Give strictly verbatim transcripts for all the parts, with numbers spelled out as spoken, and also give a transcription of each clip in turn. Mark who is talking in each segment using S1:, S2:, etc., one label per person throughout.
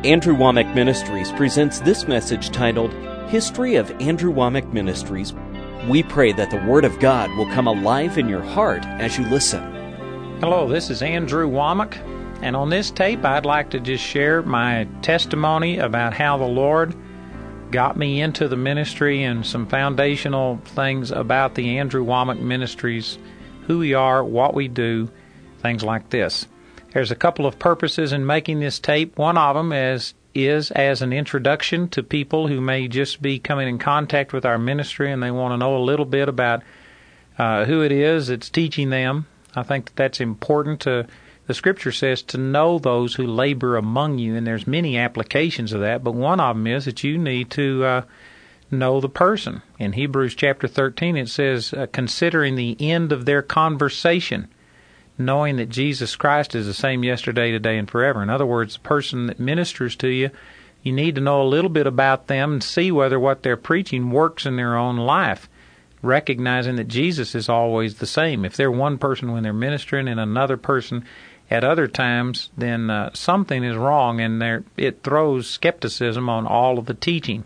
S1: Andrew Wommack Ministries presents this message titled, History of Andrew Wommack Ministries. We pray that the Word of God will come alive in your heart as you listen.
S2: Hello, this is Andrew Wommack, and on this tape I'd like to just share my testimony about how the Lord got me into the ministry and some foundational things about the Andrew Wommack Ministries, who we are, what we do, things like this. There's a couple of purposes in making this tape. One of them is, is as an introduction to people who may just be coming in contact with our ministry and they want to know a little bit about uh, who it is that's teaching them. I think that that's important to, the Scripture says, to know those who labor among you, and there's many applications of that, but one of them is that you need to uh, know the person. In Hebrews chapter thirteen it says, uh, considering the end of their conversation, knowing that Jesus Christ is the same yesterday, today, and forever. In other words, the person that ministers to you, you need to know a little bit about them and see whether what they're preaching works in their own life, recognizing that Jesus is always the same. If they're one person when they're ministering and another person at other times, then uh, something is wrong, and there, it throws skepticism on all of the teaching.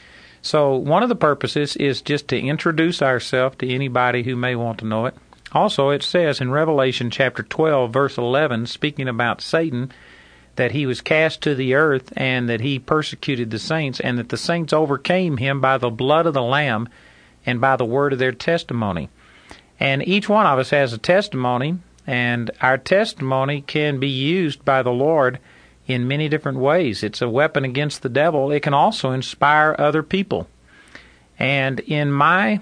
S2: So one of the purposes is just to introduce ourselves to anybody who may want to know it. Also, it says in Revelation chapter twelve, verse eleven, speaking about Satan, that he was cast to the earth and that he persecuted the saints, and that the saints overcame him by the blood of the Lamb and by the word of their testimony. And each one of us has a testimony, and our testimony can be used by the Lord in many different ways. It's a weapon against the devil. It can also inspire other people. And in my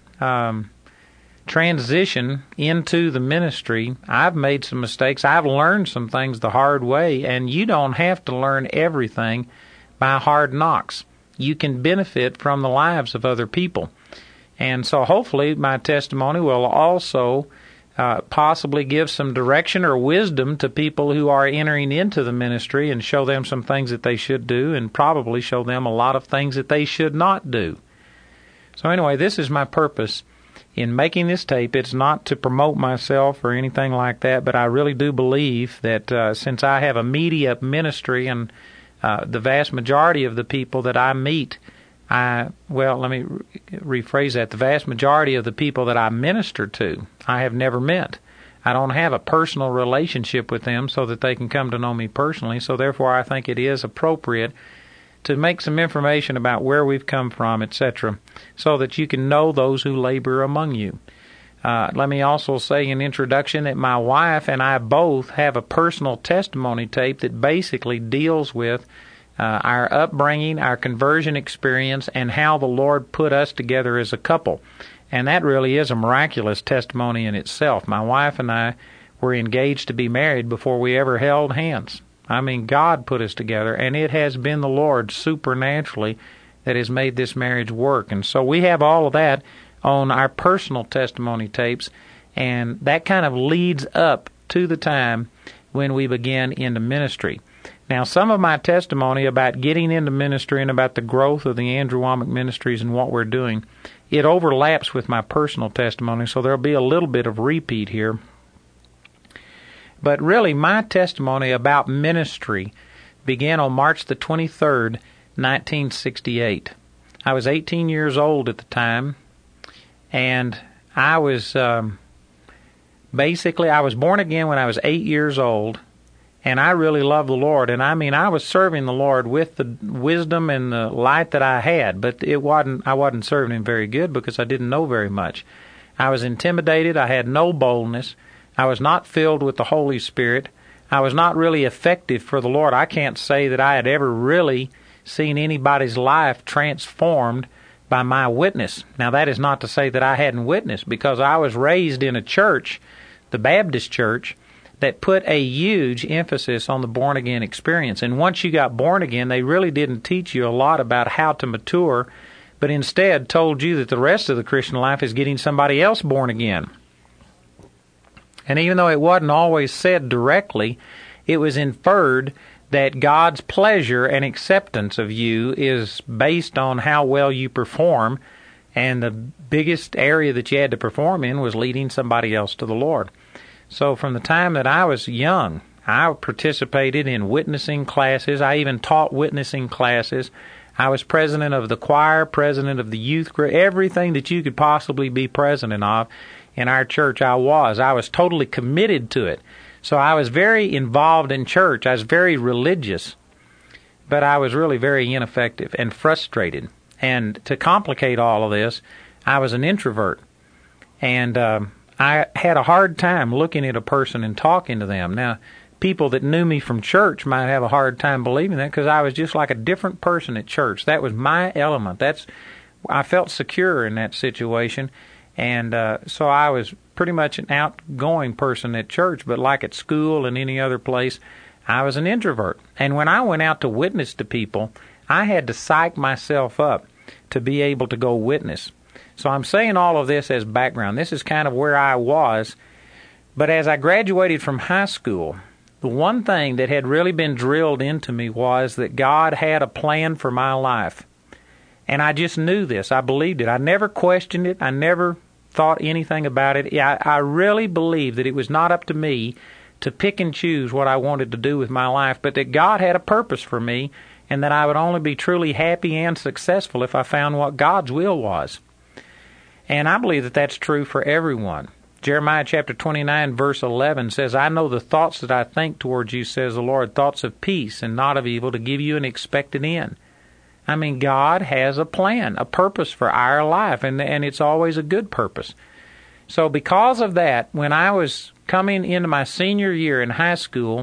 S2: um transition into the ministry, I've made some mistakes. I've learned some things the hard way, and you don't have to learn everything by hard knocks. You can benefit from the lives of other people. And so hopefully my testimony will also uh, possibly give some direction or wisdom to people who are entering into the ministry and show them some things that they should do, and probably show them a lot of things that they should not do. So anyway, this is my purpose in making this tape. It's not to promote myself or anything like that, but I really do believe that uh, since I have a media ministry and uh, the vast majority of the people that I meet, I, well, let me re- rephrase that, the vast majority of the people that I minister to, I have never met. I don't have a personal relationship with them so that they can come to know me personally, so therefore I think it is appropriate to make some information about where we've come from, et cetera, so that you can know those who labor among you. Uh, let me also say in introduction that my wife and I both have a personal testimony tape that basically deals with uh, our upbringing, our conversion experience, and how the Lord put us together as a couple. And that really is a miraculous testimony in itself. My wife and I were engaged to be married before we ever held hands. I mean, God put us together, and it has been the Lord supernaturally that has made this marriage work. And so we have all of that on our personal testimony tapes, and that kind of leads up to the time when we began into ministry. Now, some of my testimony about getting into ministry and about the growth of the Andrew Wommack Ministries and what we're doing, it overlaps with my personal testimony, so there'll be a little bit of repeat here. But really, my testimony about ministry began on March the twenty-third, nineteen sixty-eight. I was eighteen years old at the time, and I was, um, basically, I was born again when I was eight years old, and I really loved the Lord. And I mean, I was serving the Lord with the wisdom and the light that I had, but it wasn't, I wasn't serving Him very good because I didn't know very much. I was intimidated. I had no boldness. I was not filled with the Holy Spirit. I was not really effective for the Lord. I can't say that I had ever really seen anybody's life transformed by my witness. Now, that is not to say that I hadn't witnessed, because I was raised in a church, the Baptist church, that put a huge emphasis on the born-again experience. And once you got born again, they really didn't teach you a lot about how to mature, but instead told you that the rest of the Christian life is getting somebody else born again. And even though it wasn't always said directly, it was inferred that God's pleasure and acceptance of you is based on how well you perform, and the biggest area that you had to perform in was leading somebody else to the Lord. So from the time that I was young, I participated in witnessing classes. I even taught witnessing classes. I was president of the choir, president of the youth group, everything that you could possibly be president of in our church I was. I was totally committed to it. So I was very involved in church. I was very religious, but I was really very ineffective and frustrated. And to complicate all of this, I was an introvert. And um, I had a hard time looking at a person and talking to them. Now, people that knew me from church might have a hard time believing that because I was just like a different person at church. That was my element. That's I felt secure in that situation. And uh, so I was pretty much an outgoing person at church, but like at school and any other place, I was an introvert. And when I went out to witness to people, I had to psych myself up to be able to go witness. So I'm saying all of this as background. This is kind of where I was. But as I graduated from high school, the one thing that had really been drilled into me was that God had a plan for my life. And I just knew this. I believed it. I never questioned it. I never thought anything about it. I, I really believed that it was not up to me to pick and choose what I wanted to do with my life, but that God had a purpose for me and that I would only be truly happy and successful if I found what God's will was. And I believe that that's true for everyone. Jeremiah chapter twenty-nine, verse eleven says, I know the thoughts that I think towards you, says the Lord, thoughts of peace and not of evil, to give you an expected end. I mean, God has a plan, a purpose for our life, and and it's always a good purpose. So because of that, when I was coming into my senior year in high school,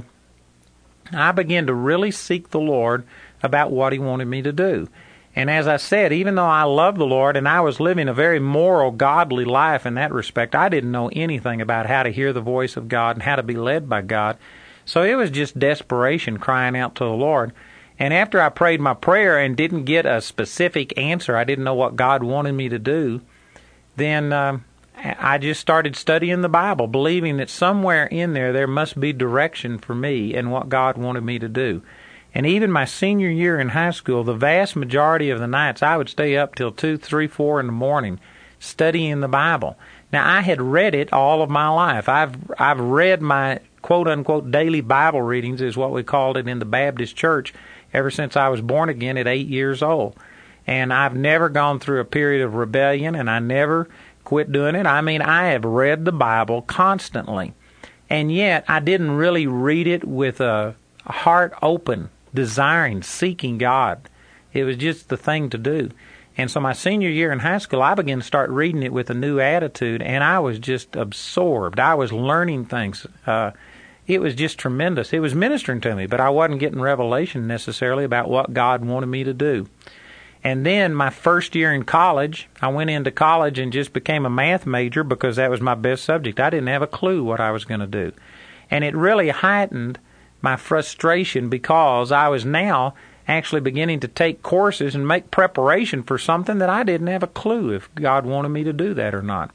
S2: I began to really seek the Lord about what He wanted me to do. And as I said, even though I loved the Lord and I was living a very moral, godly life in that respect, I didn't know anything about how to hear the voice of God and how to be led by God. So it was just desperation crying out to the Lord. And after I prayed my prayer and didn't get a specific answer, I didn't know what God wanted me to do, then uh, I just started studying the Bible, believing that somewhere in there there must be direction for me and what God wanted me to do. And even my senior year in high school, the vast majority of the nights I would stay up till two, three, four in the morning studying the Bible. Now, I had read it all of my life. I've I've read my quote-unquote daily Bible readings, is what we called it in the Baptist church, ever since I was born again at eight years old. And I've never gone through a period of rebellion, and I never quit doing it. I mean, I have read the Bible constantly. And yet, I didn't really read it with a heart open, desiring, seeking God. It was just the thing to do. And so my senior year in high school, I began to start reading it with a new attitude, and I was just absorbed. I was learning things. Uh, it was just tremendous. It was ministering to me, but I wasn't getting revelation necessarily about what God wanted me to do. And then my first year in college, I went into college and just became a math major because that was my best subject. I didn't have a clue what I was going to do. And it really heightened my frustration because I was now actually beginning to take courses and make preparation for something that I didn't have a clue if God wanted me to do that or not.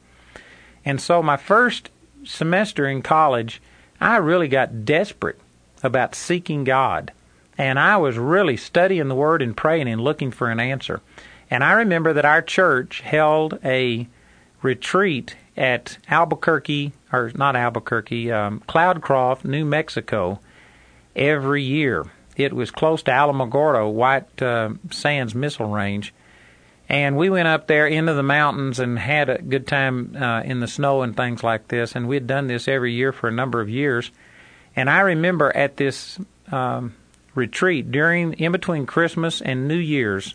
S2: And so my first semester in college, I really got desperate about seeking God. And I was really studying the Word and praying and looking for an answer. And I remember that our church held a retreat at Albuquerque, or not Albuquerque, um, Cloudcroft, New Mexico, every year. It was close to Alamogordo, White uh, Sands Missile Range. And we went up there into the mountains and had a good time uh, in the snow and things like this. And we had done this every year for a number of years. And I remember at this um, retreat, during in between Christmas and New Year's,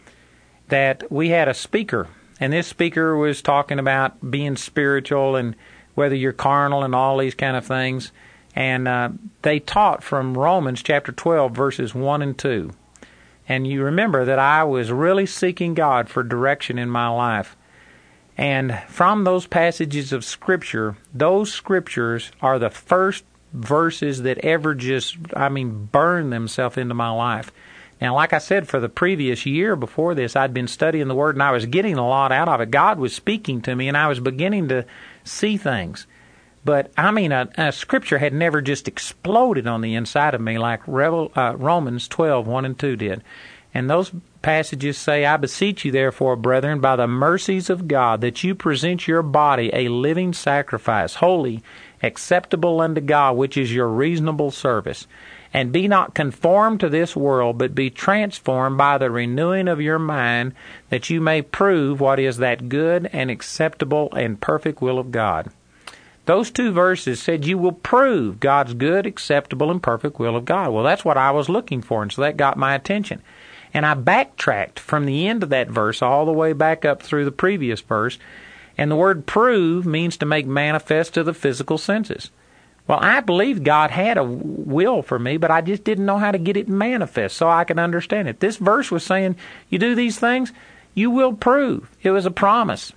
S2: that we had a speaker. And this speaker was talking about being spiritual and whether you're carnal and all these kind of things. And uh, they taught from Romans chapter twelve, verses one and two. And you remember that I was really seeking God for direction in my life. And from those passages of Scripture, those Scriptures are the first verses that ever just, I mean, burn themselves into my life. Now, like I said, for the previous year before this, I'd been studying the Word and I was getting a lot out of it. God was speaking to me and I was beginning to see things. But, I mean, a, a Scripture had never just exploded on the inside of me like Revel, uh, Romans twelve, one and two did. And those passages say, I beseech you, therefore, brethren, by the mercies of God, that you present your body a living sacrifice, holy acceptable unto God, which is your reasonable service. And be not conformed to this world, but be transformed by the renewing of your mind, that you may prove what is that good and acceptable and perfect will of God. Those two verses said you will prove God's good, acceptable, and perfect will of God. Well, that's what I was looking for, and so that got my attention. And I backtracked from the end of that verse all the way back up through the previous verse, and the word prove means to make manifest to the physical senses. Well, I believed God had a will for me, but I just didn't know how to get it manifest so I could understand it. This verse was saying, you do these things, you will prove. It was a promise.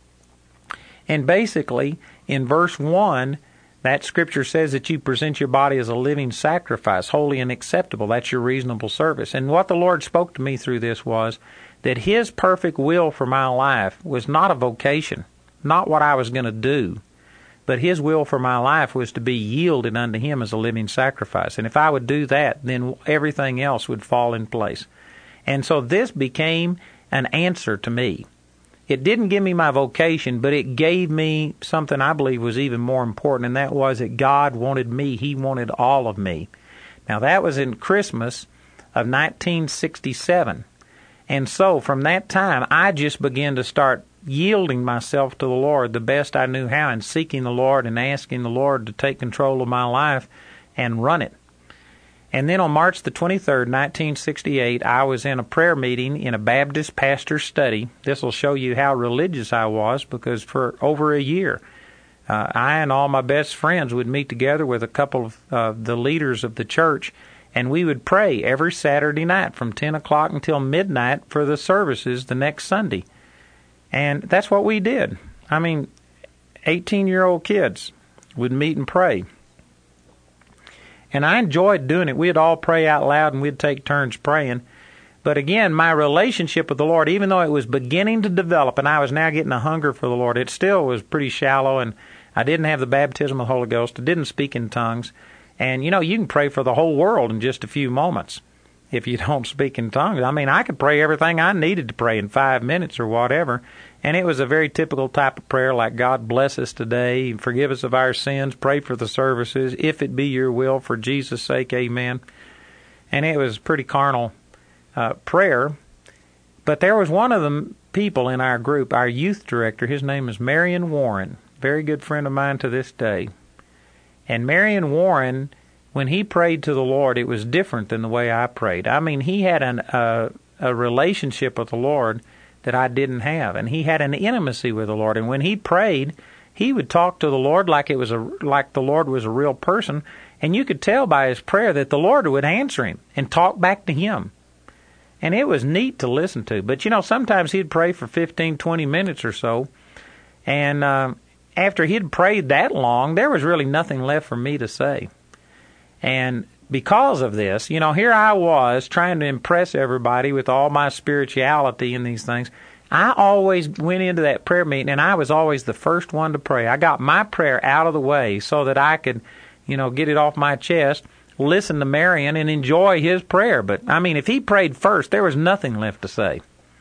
S2: And basically, in verse one, that scripture says that you present your body as a living sacrifice, holy and acceptable. That's your reasonable service. And what the Lord spoke to me through this was that His perfect will for my life was not a vocation, not what I was going to do. But His will for my life was to be yielded unto Him as a living sacrifice. And if I would do that, then everything else would fall in place. And so this became an answer to me. It didn't give me my vocation, but it gave me something I believe was even more important, and that was that God wanted me. He wanted all of me. Now, that was in Christmas of nineteen sixty-seven. And so from that time, I just began to start yielding myself to the Lord the best I knew how, and seeking the Lord and asking the Lord to take control of my life and run it. And then on March the twenty-third, nineteen sixty-eight, I was in a prayer meeting in a Baptist pastor's study. This will show you how religious I was, because for over a year, uh, I and all my best friends would meet together with a couple of uh, the leaders of the church, and we would pray every Saturday night from ten o'clock until midnight for the services the next Sunday. And that's what we did. I mean, eighteen-year-old kids would meet and pray. And I enjoyed doing it. We'd all pray out loud, and we'd take turns praying. But again, my relationship with the Lord, even though it was beginning to develop, and I was now getting a hunger for the Lord, it still was pretty shallow, and I didn't have the baptism of the Holy Ghost. I didn't speak in tongues. And, you know, you can pray for the whole world in just a few moments if you don't speak in tongues. I mean, I could pray everything I needed to pray in five minutes or whatever. And it was a very typical type of prayer, like, God bless us today, forgive us of our sins, pray for the services, if it be your will, for Jesus' sake, amen. And it was pretty carnal uh, prayer. But there was one of the people in our group, our youth director, his name is Marion Warren, very good friend of mine to this day. And Marion Warren, when he prayed to the Lord, it was different than the way I prayed. I mean, he had an, uh, a relationship with the Lord that I didn't have, and he had an intimacy with the Lord. And when he prayed, he would talk to the Lord like it was a like the Lord was a real person, and you could tell by his prayer that the Lord would answer him and talk back to him. And it was neat to listen to. But you know, sometimes he'd pray for fifteen, twenty minutes or so, and uh, after he'd prayed that long, there was really nothing left for me to say. And because of this, you know, here I was trying to impress everybody with all my spirituality and these things. I always went into that prayer meeting, and I was always the first one to pray. I got my prayer out of the way so that I could, you know, get it off my chest, listen to Marion, and enjoy his prayer. But, I mean, if he prayed first, there was nothing left to say.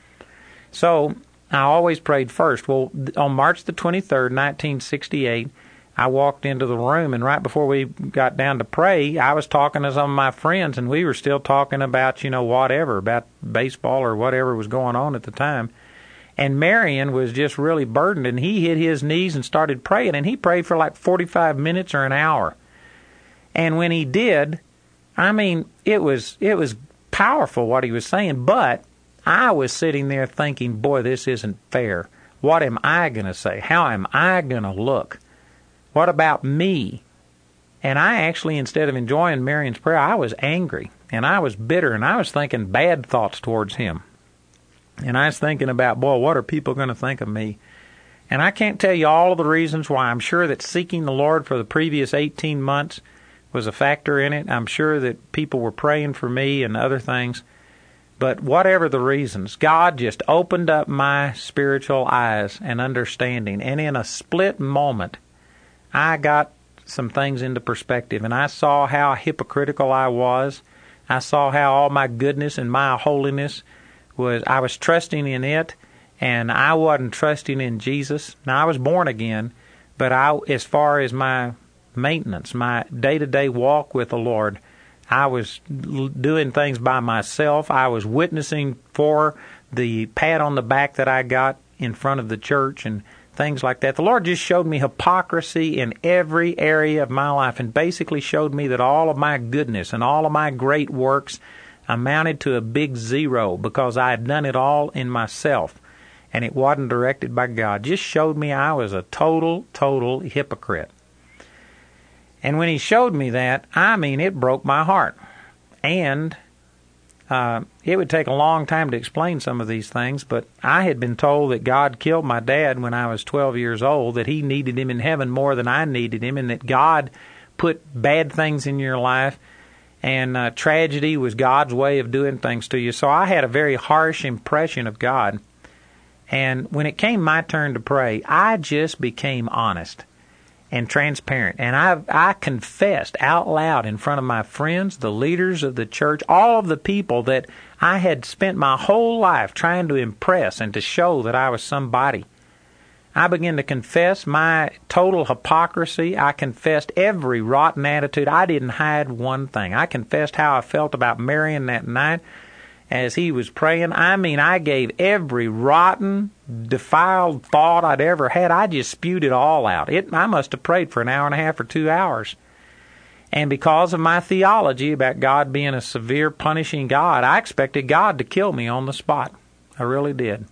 S2: So I always prayed first. Well, on March the twenty-third, nineteen sixty-eight, I walked into the room, and right before we got down to pray, I was talking to some of my friends, and we were still talking about, you know, whatever, about baseball or whatever was going on at the time. And Marion was just really burdened, and he hit his knees and started praying, and he prayed for like forty-five minutes or an hour. And when he did, I mean, it was it was powerful what he was saying, but I was sitting there thinking, boy, this isn't fair. What am I going to say? How am I going to look? What about me? And I actually, instead of enjoying Marion's prayer, I was angry, and I was bitter, and I was thinking bad thoughts towards him. And I was thinking about, boy, what are people going to think of me? And I can't tell you all of the reasons why. I'm sure that seeking the Lord for the previous eighteen months was a factor in it. I'm sure that people were praying for me and other things. But whatever the reasons, God just opened up my spiritual eyes and understanding. And in a split moment, I got some things into perspective, and I saw how hypocritical I was. I saw how all my goodness and my holiness was, I was trusting in it, and I wasn't trusting in Jesus. Now, I was born again, but I, as far as my maintenance, my day-to-day walk with the Lord. I was doing things by myself. I was witnessing for the pat on the back that I got in front of the church and things like that. The Lord just showed me hypocrisy in every area of my life and basically showed me that all of my goodness and all of my great works amounted to a big zero because I had done it all in myself and it wasn't directed by God. Just showed me I was a total, total hypocrite. And when He showed me that, I mean, it broke my heart. And uh, it would take a long time to explain some of these things, but I had been told that God killed my dad when I was twelve years old, that He needed him in heaven more than I needed him, and that God put bad things in your life, and uh, tragedy was God's way of doing things to you. So I had a very harsh impression of God. And when it came my turn to pray, I just became honest and transparent. And I I confessed out loud in front of my friends, the leaders of the church, all of the people that I had spent my whole life trying to impress and to show that I was somebody. I began to confess my total hypocrisy. I confessed every rotten attitude. I didn't hide one thing. I confessed how I felt about Marion that night as he was praying. I mean, I gave every rotten, defiled thought I'd ever had. I just spewed it all out. It, I must have prayed for an hour and a half or two hours. And because of my theology about God being a severe, punishing God, I expected God to kill me on the spot. I really did.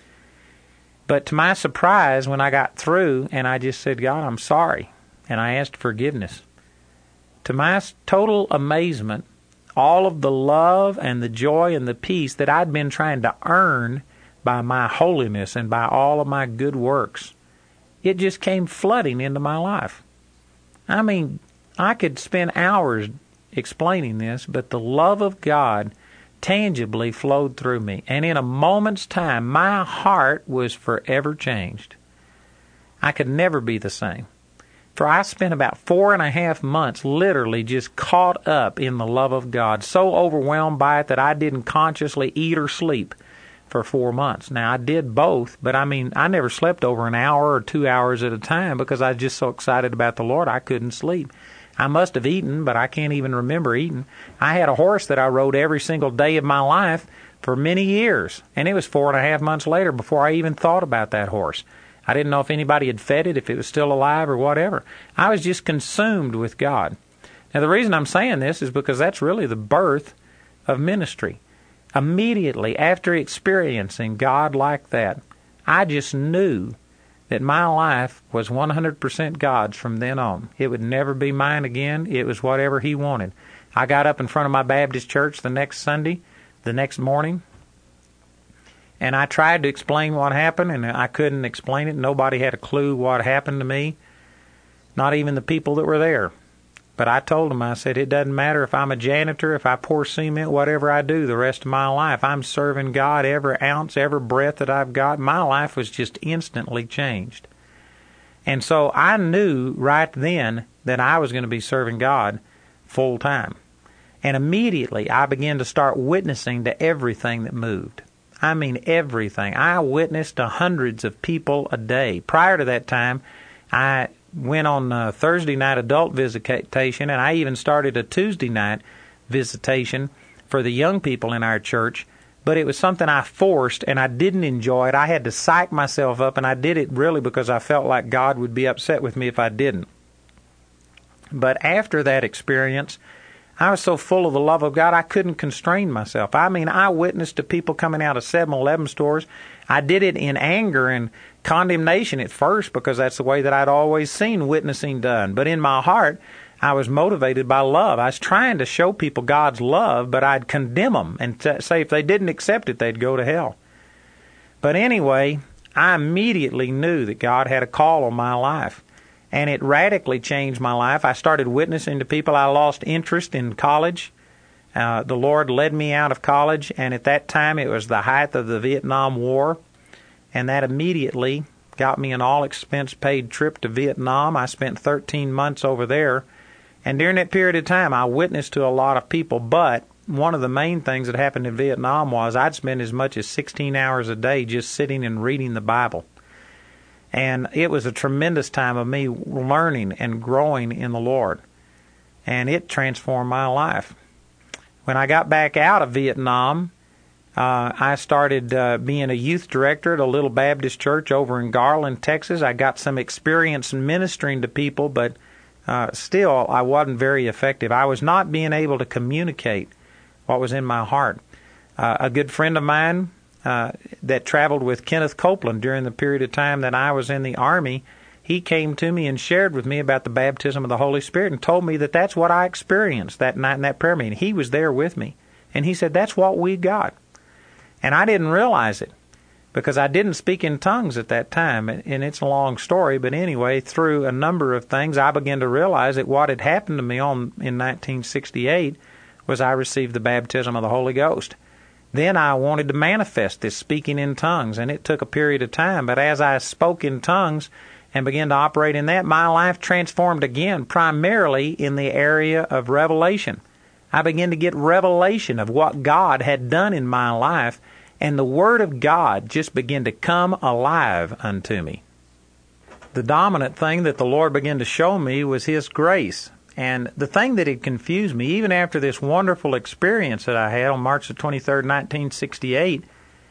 S2: But to my surprise, when I got through and I just said, God, I'm sorry, and I asked forgiveness, to my total amazement, all of the love and the joy and the peace that I'd been trying to earn by my holiness and by all of my good works, it just came flooding into my life. I mean, I could spend hours explaining this, but the love of God tangibly flowed through me. And in a moment's time, my heart was forever changed. I could never be the same. For I spent about four and a half months literally just caught up in the love of God, so overwhelmed by it that I didn't consciously eat or sleep for four months. Now, I did both, but I mean, I never slept over an hour or two hours at a time because I was just so excited about the Lord I couldn't sleep. I must have eaten, but I can't even remember eating. I had a horse that I rode every single day of my life for many years, and it was four and a half months later before I even thought about that horse. I didn't know if anybody had fed it, if it was still alive or whatever. I was just consumed with God. Now, the reason I'm saying this is because that's really the birth of ministry. Immediately after experiencing God like that, I just knew that my life was one hundred percent God's from then on. It would never be mine again. It was whatever He wanted. I got up in front of my Baptist church the next Sunday, the next morning, and I tried to explain what happened, and I couldn't explain it. Nobody had a clue what happened to me, not even the people that were there. But I told them, I said, it doesn't matter if I'm a janitor, if I pour cement, whatever I do the rest of my life. I'm serving God every ounce, every breath that I've got. My life was just instantly changed. And so I knew right then that I was going to be serving God full time. And immediately I began to start witnessing to everything that moved. I mean everything. I witnessed to hundreds of people a day. Prior to that time, I went on a Thursday night adult visitation, and I even started a Tuesday night visitation for the young people in our church, but it was something I forced, and I didn't enjoy it. I had to psych myself up, and I did it really because I felt like God would be upset with me if I didn't. But after that experience, I was so full of the love of God, I couldn't constrain myself. I mean, I witnessed to people coming out of seven eleven stores. I did it in anger and condemnation at first because that's the way that I'd always seen witnessing done. But in my heart, I was motivated by love. I was trying to show people God's love, but I'd condemn them and t- say if they didn't accept it, they'd go to hell. But anyway, I immediately knew that God had a call on my life. And it radically changed my life. I started witnessing to people. I lost interest in college. Uh, the Lord led me out of college, and at that time it was the height of the Vietnam War, and that immediately got me an all-expense-paid trip to Vietnam. I spent thirteen months over there, and during that period of time I witnessed to a lot of people, but one of the main things that happened in Vietnam was I'd spend as much as sixteen hours a day just sitting and reading the Bible. And it was a tremendous time of me learning and growing in the Lord. And it transformed my life. When I got back out of Vietnam, uh, I started uh, being a youth director at a little Baptist church over in Garland, Texas. I got some experience in ministering to people, but uh, still I wasn't very effective. I was not being able to communicate what was in my heart. Uh, a good friend of mine Uh, that traveled with Kenneth Copeland during the period of time that I was in the Army, he came to me and shared with me about the baptism of the Holy Spirit and told me that that's what I experienced that night in that prayer meeting. He was there with me, and he said, that's what we got. And I didn't realize it because I didn't speak in tongues at that time, and it's a long story, but anyway, through a number of things, I began to realize that what had happened to me on in nineteen sixty-eight was I received the baptism of the Holy Ghost. Then I wanted to manifest this speaking in tongues, and it took a period of time. But as I spoke in tongues and began to operate in that, my life transformed again, primarily in the area of revelation. I began to get revelation of what God had done in my life, and the Word of God just began to come alive unto me. The dominant thing that the Lord began to show me was His grace. And the thing that had confused me, even after this wonderful experience that I had on March the twenty-third, nineteen sixty-eight,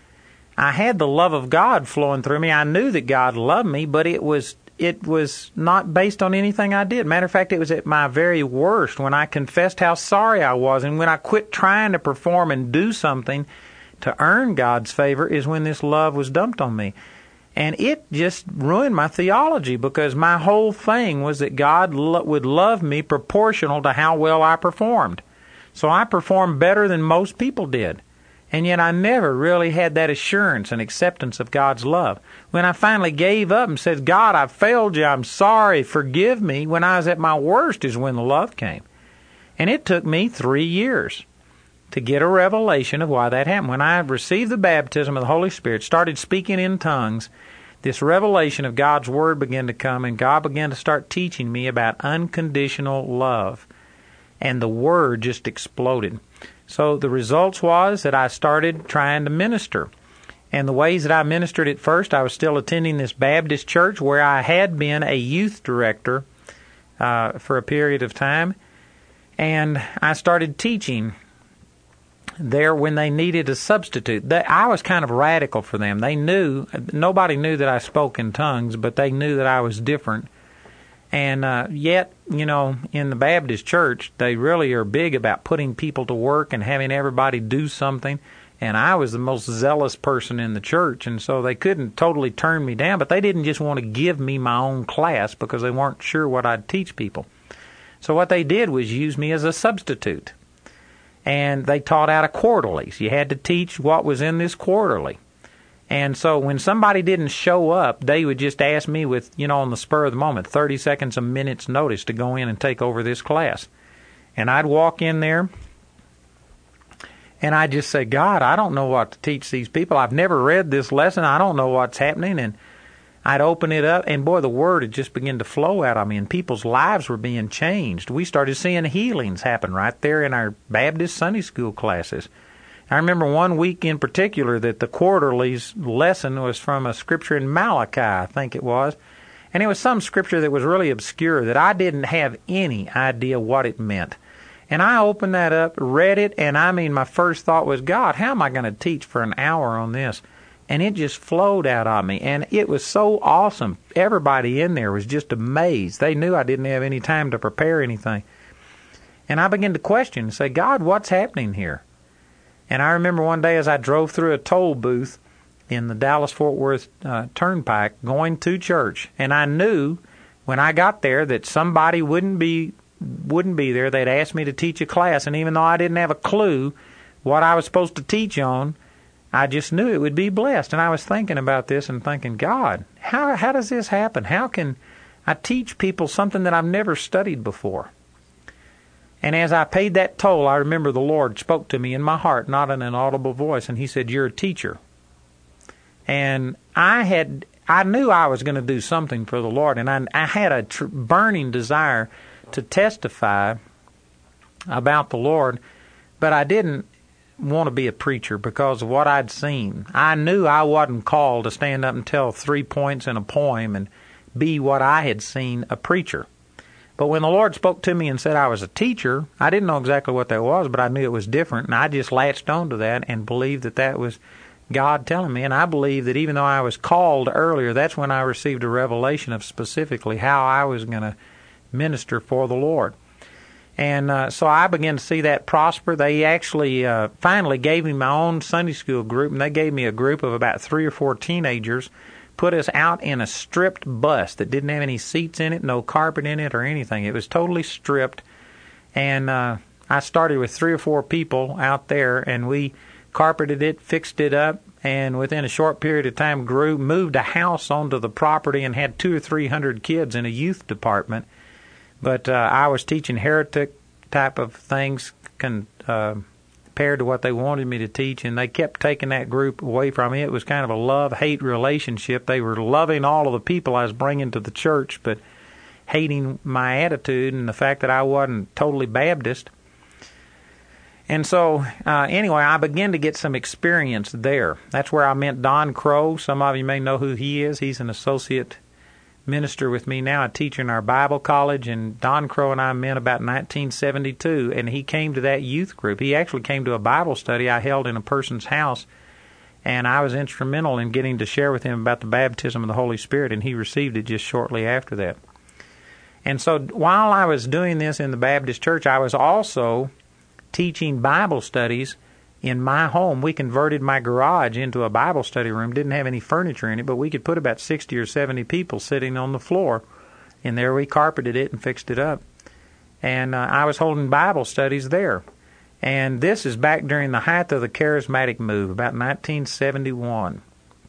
S2: I had the love of God flowing through me. I knew that God loved me, but it was it was not based on anything I did. Matter of fact, it was at my very worst when I confessed how sorry I was, and when I quit trying to perform and do something to earn God's favor is when this love was dumped on me. And it just ruined my theology because my whole thing was that God lo- would love me proportional to how well I performed. So I performed better than most people did. And yet I never really had that assurance and acceptance of God's love. When I finally gave up and said, God, I failed you, I'm sorry, forgive me, when I was at my worst is when the love came. And it took me three years to get a revelation of why that happened. When I received the baptism of the Holy Spirit, started speaking in tongues, this revelation of God's Word began to come, and God began to start teaching me about unconditional love. And the Word just exploded. So the results was that I started trying to minister. And the ways that I ministered at first, I was still attending this Baptist church where I had been a youth director uh, for a period of time. And I started teaching there when they needed a substitute. They, I was kind of radical for them. They knew, nobody knew that I spoke in tongues, but they knew that I was different. And uh, yet, you know, in the Baptist church, they really are big about putting people to work and having everybody do something. And I was the most zealous person in the church, and so they couldn't totally turn me down, but they didn't just want to give me my own class because they weren't sure what I'd teach people. So what they did was use me as a substitute. And they taught out of quarterlies. You had to teach what was in this quarterly. And so when somebody didn't show up, they would just ask me with, you know, on the spur of the moment, thirty seconds, a minute's notice to go in and take over this class. And I'd walk in there, and I'd just say, God, I don't know what to teach these people. I've never read this lesson. I don't know what's happening. And I'd open it up, and boy, the Word had just begun to flow out of me, and people's lives were being changed. We started seeing healings happen right there in our Baptist Sunday school classes. I remember one week in particular that the quarterly's lesson was from a scripture in Malachi, I think it was, and it was some scripture that was really obscure that I didn't have any idea what it meant. And I opened that up, read it, and I mean, my first thought was, God, how am I going to teach for an hour on this? And it just flowed out of me, and it was so awesome. Everybody in there was just amazed. They knew I didn't have any time to prepare anything. And I began to question and say, God, what's happening here? And I remember one day as I drove through a toll booth in the Dallas-Fort Worth uh, Turnpike going to church, and I knew when I got there that somebody wouldn't be wouldn't be there. They'd asked me to teach a class, and even though I didn't have a clue what I was supposed to teach on, I just knew it would be blessed. And I was thinking about this and thinking, God, how how does this happen? How can I teach people something that I've never studied before? And as I paid that toll, I remember the Lord spoke to me in my heart, not in an audible voice, and He said, you're a teacher. And I had, I knew I was going to do something for the Lord, and I, I had a tr- burning desire to testify about the Lord, but I didn't want to be a preacher because of what I'd seen. I knew I wasn't called to stand up and tell three points in a poem and be what I had seen, a preacher. But when the Lord spoke to me and said I was a teacher, I didn't know exactly what that was, but I knew it was different, and I just latched onto that and believed that that was God telling me. And I believe that even though I was called earlier, that's when I received a revelation of specifically how I was going to minister for the Lord. And uh, so I began to see that prosper. They actually uh, finally gave me my own Sunday school group, and they gave me a group of about three or four teenagers, put us out in a stripped bus that didn't have any seats in it, no carpet in it or anything. It was totally stripped. And uh, I started with three or four people out there, and we carpeted it, fixed it up, and within a short period of time grew, moved a house onto the property and had two or three hundred kids in a youth department. But uh, I was teaching heretic type of things con, uh, compared to what they wanted me to teach, and they kept taking that group away from me. It was kind of a love-hate relationship. They were loving all of the people I was bringing to the church, but hating my attitude and the fact that I wasn't totally Baptist. And so, uh, anyway, I began to get some experience there. That's where I met Don Crow. Some of you may know who he is. He's an associate minister with me now, a teacher in our Bible college, and Don Crow and I met about nineteen seventy-two, and he came to that youth group. He actually came to a Bible study I held in a person's house, and I was instrumental in getting to share with him about the baptism of the Holy Spirit, and he received it just shortly after that. And so while I was doing this in the Baptist church, I was also teaching Bible studies in my home. We converted my garage into a Bible study room. Didn't have any furniture in it, but we could put about sixty or seventy people sitting on the floor. And there we carpeted it and fixed it up. And uh, I was holding Bible studies there. And this is back during the height of the charismatic move, about nineteen seventy-one.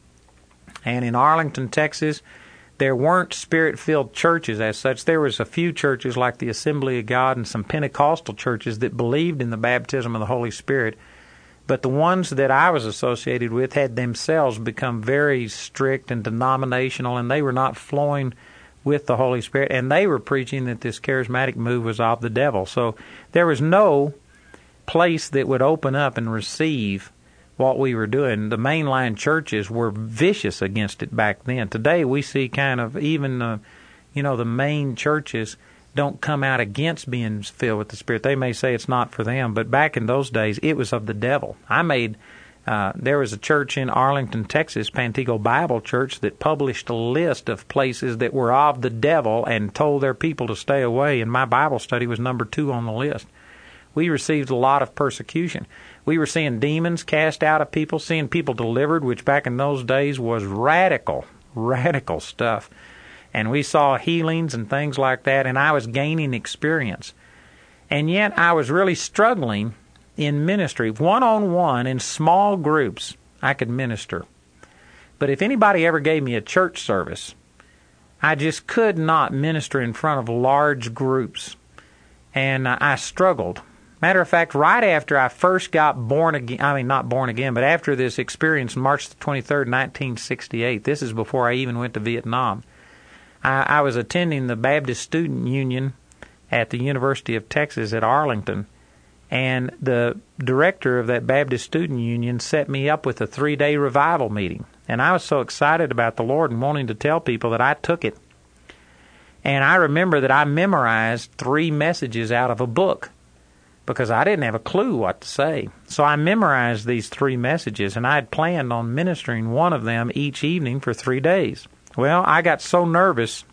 S2: And in Arlington, Texas, there weren't Spirit-filled churches as such. There was a few churches like the Assembly of God and some Pentecostal churches that believed in the baptism of the Holy Spirit. But the ones that I was associated with had themselves become very strict and denominational, and they were not flowing with the Holy Spirit, and they were preaching that this charismatic move was of the devil. So there was no place that would open up and receive what we were doing. The mainline churches were vicious against it back then. Today we see kind of even, uh, you know, the main churches don't come out against being filled with the Spirit. They may say it's not for them, but back in those days, it was of the devil. I made, uh, there was a church in Arlington, Texas, Pantego Bible Church, that published a list of places that were of the devil and told their people to stay away, and my Bible study was number two on the list. We received a lot of persecution. We were seeing demons cast out of people, seeing people delivered, which back in those days was radical, radical stuff. And we saw healings and things like that, and I was gaining experience. And yet I was really struggling in ministry. One-on-one, in small groups, I could minister. But if anybody ever gave me a church service, I just could not minister in front of large groups. And I struggled. Matter of fact, right after I first got born again, I mean, not born again, but after this experience, March the twenty-third, nineteen sixty-eight, this is before I even went to Vietnam, I, I was attending the Baptist Student Union at the University of Texas at Arlington, and the director of that Baptist Student Union set me up with a three-day revival meeting. And I was so excited about the Lord and wanting to tell people that I took it. And I remember that I memorized three messages out of a book because I didn't have a clue what to say. So I memorized these three messages, and I had planned on ministering one of them each evening for three days. Well, I got so nervous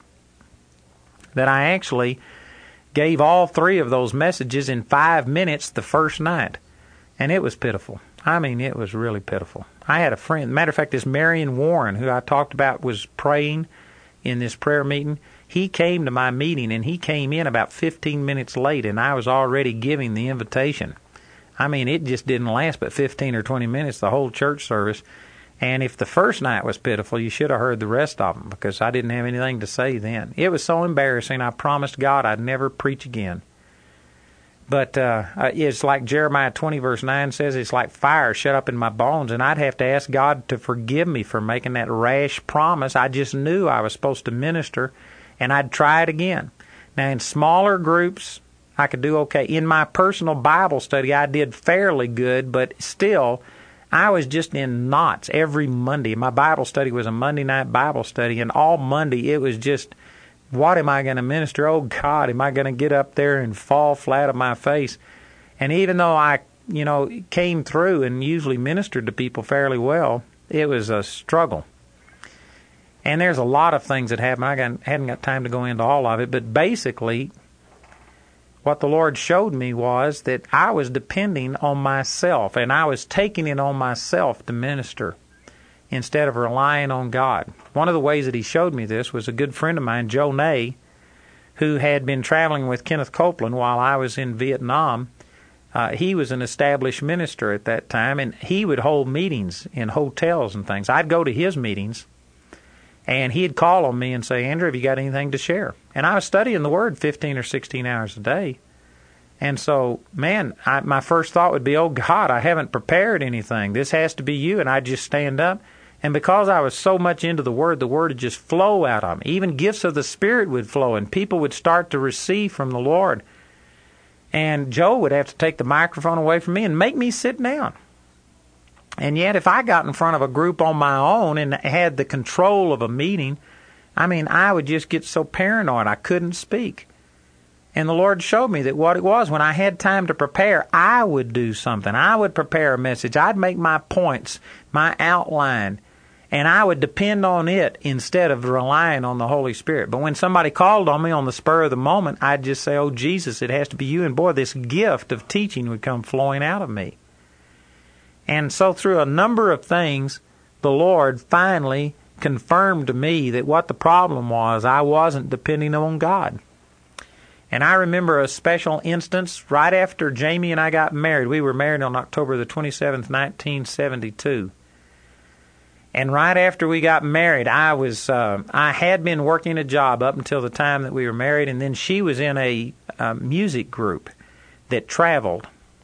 S2: that I actually gave all three of those messages in five minutes the first night, and it was pitiful. I mean, it was really pitiful. I had a friend, matter of fact, this Marion Warren, who I talked about, was praying in this prayer meeting. He came to my meeting, and he came in about fifteen minutes late, and I was already giving the invitation. I mean, it just didn't last but fifteen or twenty minutes, the whole church service. And if the first night was pitiful, you should have heard the rest of them, because I didn't have anything to say then. It was so embarrassing, I promised God I'd never preach again. But uh, it's like Jeremiah twenty, verse nine says, it's like fire shut up in my bones, and I'd have to ask God to forgive me for making that rash promise. I just knew I was supposed to minister, and I'd try it again. Now, in smaller groups, I could do okay. In my personal Bible study, I did fairly good, but still, I was just in knots every Monday. My Bible study was a Monday night Bible study, and all Monday it was just, what am I going to minister? Oh, God, am I going to get up there and fall flat on my face? And even though I, you know, came through and usually ministered to people fairly well, it was a struggle. And there's a lot of things that happened. I got, hadn't got time to go into all of it, but basically, what the Lord showed me was that I was depending on myself, and I was taking it on myself to minister instead of relying on God. One of the ways that He showed me this was a good friend of mine, Joe Ney, who had been traveling with Kenneth Copeland while I was in Vietnam. Uh, he was an established minister at that time, and he would hold meetings in hotels and things. I'd go to his meetings, and he'd call on me and say, Andrew, have you got anything to share? And I was studying the Word fifteen or sixteen hours a day. And so, man, I, my first thought would be, oh, God, I haven't prepared anything. This has to be you. And I'd just stand up. And because I was so much into the Word, the Word would just flow out of me. Even gifts of the Spirit would flow, and people would start to receive from the Lord. And Joe would have to take the microphone away from me and make me sit down. And yet, if I got in front of a group on my own and had the control of a meeting, I mean, I would just get so paranoid I couldn't speak. And the Lord showed me that what it was, when I had time to prepare, I would do something. I would prepare a message. I'd make my points, my outline, and I would depend on it instead of relying on the Holy Spirit. But when somebody called on me on the spur of the moment, I'd just say, oh, Jesus, it has to be you. And boy, this gift of teaching would come flowing out of me. And so through a number of things, the Lord finally confirmed to me that what the problem was, I wasn't depending on God. And I remember a special instance right after Jamie and I got married. We were married on October the twenty-seventh, nineteen seventy-two. And right after we got married, I was uh, I had been working a job up until the time that we were married, and then she was in a, a music group that traveled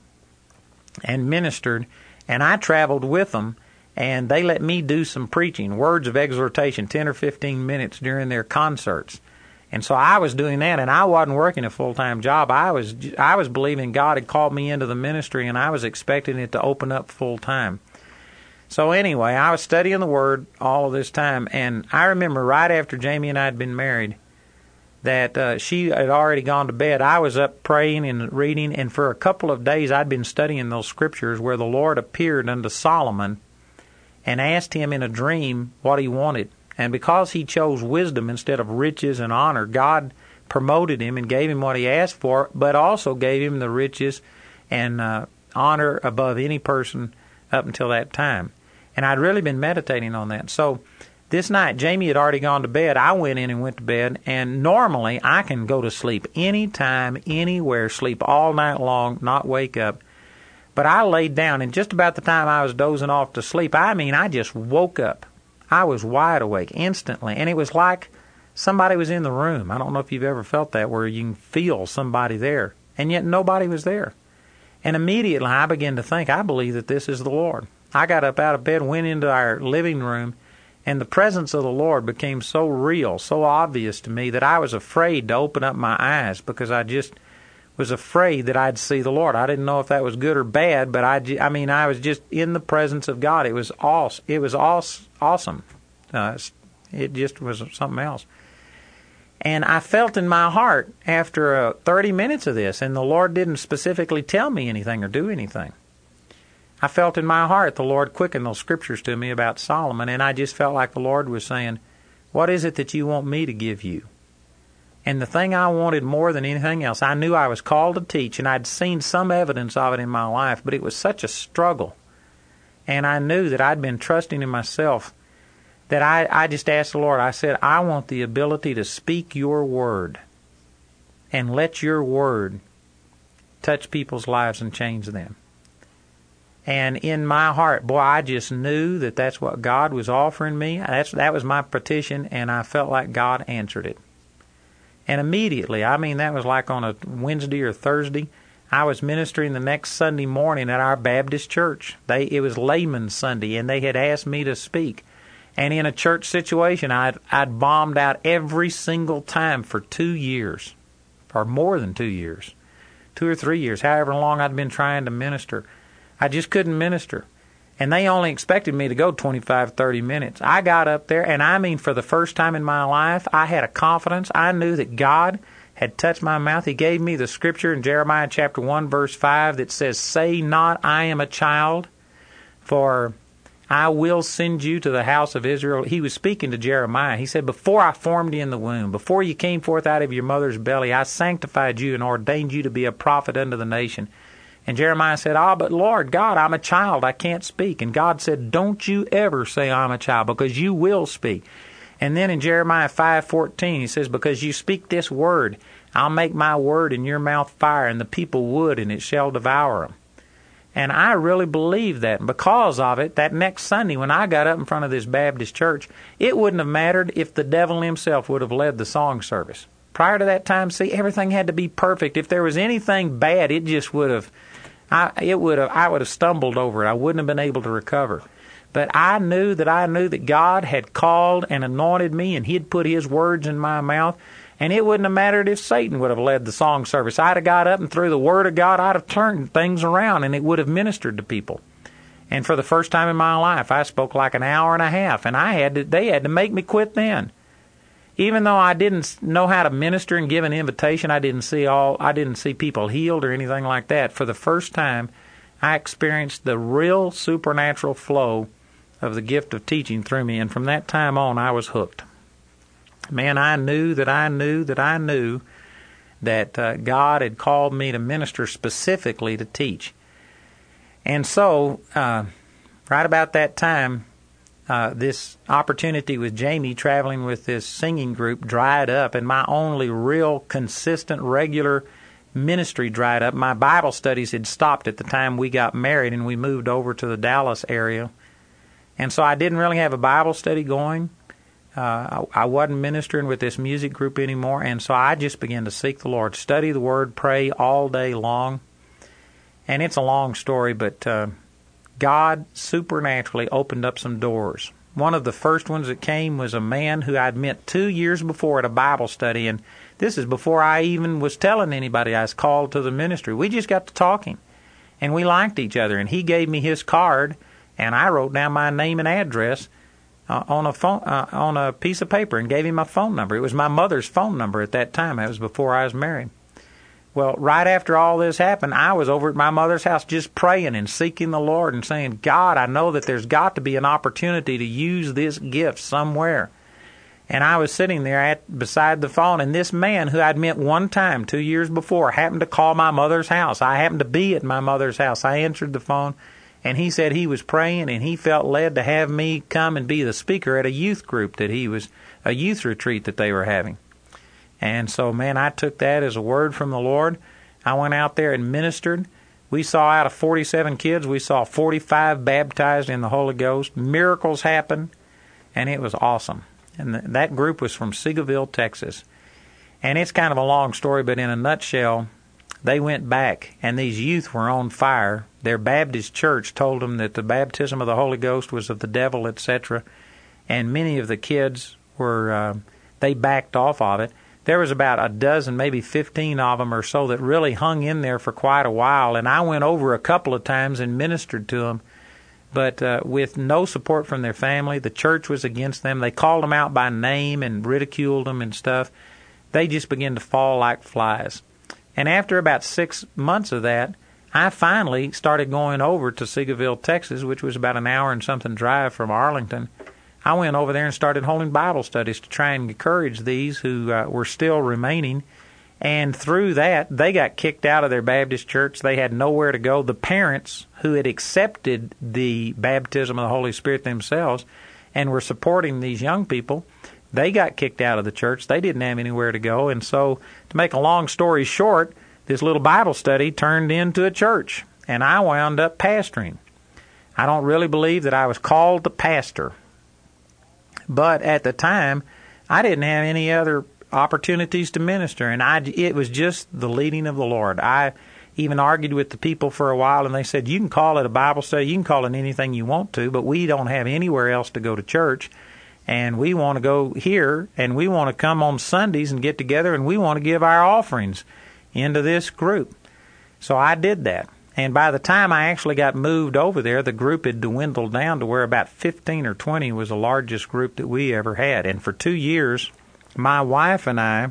S2: and ministered, and I traveled with them, and they let me do some preaching, words of exhortation, ten or fifteen minutes during their concerts. And so I was doing that, and I wasn't working a full-time job. I was I was believing God had called me into the ministry, and I was expecting it to open up full-time. So anyway, I was studying the Word all of this time, and I remember right after Jamie and I had been married that uh, she had already gone to bed. I was up praying and reading, and for a couple of days I'd been studying those scriptures where the Lord appeared unto Solomon and asked him in a dream what he wanted. And because he chose wisdom instead of riches and honor, God promoted him and gave him what he asked for, but also gave him the riches and uh, honor above any person up until that time. And I'd really been meditating on that. So this night, Jamie had already gone to bed. I went in and went to bed, and normally I can go to sleep anytime, anywhere, sleep all night long, not wake up. But I laid down, and just about the time I was dozing off to sleep, I mean, I just woke up. I was wide awake instantly, and it was like somebody was in the room. I don't know if you've ever felt that, where you can feel somebody there, and yet nobody was there. And immediately I began to think, I believe that this is the Lord. I got up out of bed, went into our living room, and the presence of the Lord became so real, so obvious to me that I was afraid to open up my eyes because I just was afraid that I'd see the Lord. I didn't know if that was good or bad, but I, I mean, I was just in the presence of God. It was awesome. It was awesome. Uh, it just was something else. And I felt in my heart after uh, thirty minutes of this, and the Lord didn't specifically tell me anything or do anything. I felt in my heart the Lord quickened those scriptures to me about Solomon, and I just felt like the Lord was saying, what is it that you want me to give you? And the thing I wanted more than anything else, I knew I was called to teach, and I'd seen some evidence of it in my life, but it was such a struggle. And I knew that I'd been trusting in myself that I, I just asked the Lord, I said, I want the ability to speak your word and let your word touch people's lives and change them. And in my heart, boy, I just knew that that's what God was offering me. That's, that was my petition, and I felt like God answered it. And immediately, I mean, that was like on a Wednesday or Thursday, I was ministering the next Sunday morning at our Baptist church. They It was Layman's Sunday, and they had asked me to speak. And in a church situation, I'd, I'd bombed out every single time for two years, or more than two years. two or three years, however long I'd been trying to minister. I just couldn't minister. And they only expected me to go twenty-five, thirty minutes. I got up there, and I mean, for the first time in my life, I had a confidence. I knew that God had touched my mouth. He gave me the scripture in Jeremiah chapter one, verse five, that says, "Say not, I am a child, for I will send you to the house of Israel." He was speaking to Jeremiah. He said, "Before I formed you in the womb, before you came forth out of your mother's belly, I sanctified you and ordained you to be a prophet unto the nation." And Jeremiah said, "Ah, but Lord God, I'm a child. I can't speak." And God said, "Don't you ever say I'm a child, because you will speak." And then in Jeremiah five fourteen, he says, "Because you speak this word, I'll make my word in your mouth fire, and the people wood, and it shall devour them." And I really believe that. And because of it, that next Sunday when I got up in front of this Baptist church, it wouldn't have mattered if the devil himself would have led the song service. Prior to that time, see, everything had to be perfect. If there was anything bad, it just would have, I, it would have, I would have stumbled over it. I wouldn't have been able to recover. But I knew that I knew that God had called and anointed me, and He'd put His words in my mouth. And it wouldn't have mattered if Satan would have led the song service. I'd have got up and through the Word of God, I'd have turned things around, and it would have ministered to people. And for the first time in my life, I spoke like an hour and a half, and I had to, they had to make me quit then. Even though I didn't know how to minister and give an invitation, I didn't see all, I didn't see people healed or anything like that. For the first time, I experienced the real supernatural flow of the gift of teaching through me, and from that time on, I was hooked. Man, I knew that I knew that I knew that uh, God had called me to minister specifically to teach. And so, uh, right about that time, uh, this opportunity with Jamie traveling with this singing group dried up, and my only real consistent, regular ministry dried up. My Bible studies had stopped at the time we got married, and we moved over to the Dallas area. And so I didn't really have a Bible study going. Uh, I, I wasn't ministering with this music group anymore, and so I just began to seek the Lord, study the Word, pray all day long. And it's a long story, but uh, God supernaturally opened up some doors. One of the first ones that came was a man who I'd met two years before at a Bible study, and this is before I even was telling anybody I was called to the ministry. We just got to talking, and we liked each other, and he gave me his card, and I wrote down my name and address Uh, on a phone, uh, on a piece of paper, and gave him my phone number. It was my mother's phone number at that time. That was before I was married. Well, right after all this happened, I was over at my mother's house just praying and seeking the Lord and saying, "God, I know that there's got to be an opportunity to use this gift somewhere." And I was sitting there at beside the phone, and this man who I'd met one time two years before happened to call my mother's house. I happened to be at my mother's house. I answered the phone, and he said he was praying, and he felt led to have me come and be the speaker at a youth group that he was, a youth retreat that they were having. And so, man, I took that as a word from the Lord. I went out there and ministered. We saw out of forty-seven kids, we saw forty-five baptized in the Holy Ghost. Miracles happened, and it was awesome. And th- that group was from Seagoville, Texas. And it's kind of a long story, but in a nutshell, they went back, and these youth were on fire. Their Baptist church told them that the baptism of the Holy Ghost was of the devil, et cetera. And many of the kids were, uh, they backed off of it. There was about a dozen, maybe fifteen of them or so that really hung in there for quite a while. And I went over a couple of times and ministered to them. But uh, with no support from their family, the church was against them. They called them out by name and ridiculed them and stuff. They just began to fall like flies. And after about six months of that, I finally started going over to Seagoville, Texas, which was about an hour and something drive from Arlington. I went over there and started holding Bible studies to try and encourage these who uh, were still remaining. And through that, they got kicked out of their Baptist church. They had nowhere to go. The parents who had accepted the baptism of the Holy Spirit themselves and were supporting these young people, they got kicked out of the church. They didn't have anywhere to go. And so, to make a long story short, this little Bible study turned into a church, and I wound up pastoring. I don't really believe that I was called to pastor, but at the time, I didn't have any other opportunities to minister, and I, it was just the leading of the Lord. I even argued with the people for a while, and they said, "You can call it a Bible study, you can call it anything you want to, but we don't have anywhere else to go to church. And we want to go here, and we want to come on Sundays and get together, and we want to give our offerings into this group." So I did that. And by the time I actually got moved over there, the group had dwindled down to where about fifteen or twenty was the largest group that we ever had. And for two years, my wife and I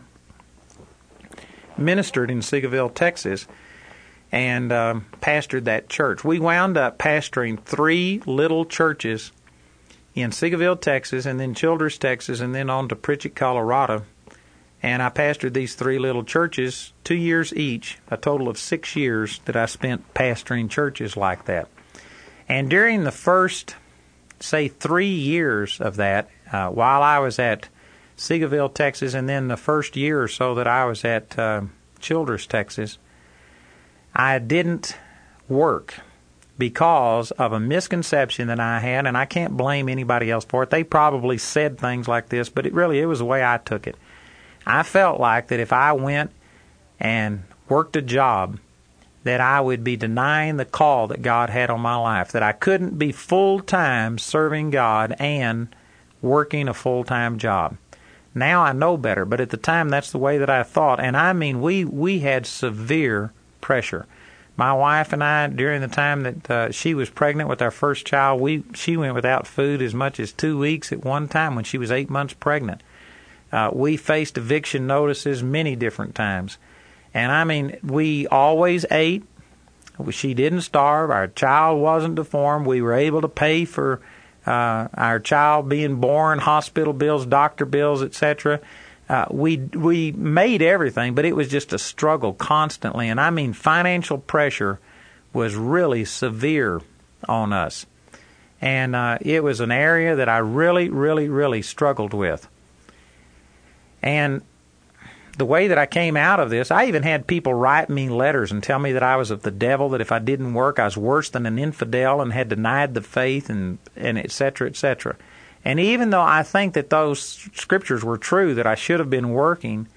S2: ministered in Seagoville, Texas, and um, pastored that church. We wound up pastoring three little churches in Seagoville, Texas, and then Childress, Texas, and then on to Pritchett, Colorado. And I pastored these three little churches, two years each, a total of six years that I spent pastoring churches like that. And during the first, say, three years of that, uh, while I was at Seagoville, Texas, and then the first year or so that I was at uh, Childress, Texas, I didn't work because of a misconception that I had, and I can't blame anybody else for it. They probably said things like this, but it really, it was the way I took it. I felt like that if I went and worked a job, that I would be denying the call that God had on my life, that I couldn't be full-time serving God and working a full-time job. Now I know better, but at the time that's the way that I thought. And I mean, we, we had severe pressure. My wife and I, during the time that uh, she was pregnant with our first child, we she went without food as much as two weeks at one time when she was eight months pregnant. Uh, we faced eviction notices many different times. And I mean, we always ate. She didn't starve. Our child wasn't deformed. We were able to pay for uh, our child being born, hospital bills, doctor bills, et cetera. Uh, we we made everything, but it was just a struggle constantly. And I mean, financial pressure was really severe on us. And uh, it was an area that I really, really, really struggled with. And the way that I came out of this, I even had people write me letters and tell me that I was of the devil, that if I didn't work, I was worse than an infidel and had denied the faith, and, and et cetera, et cetera. And even though I think that those scriptures were true, that I should have been working,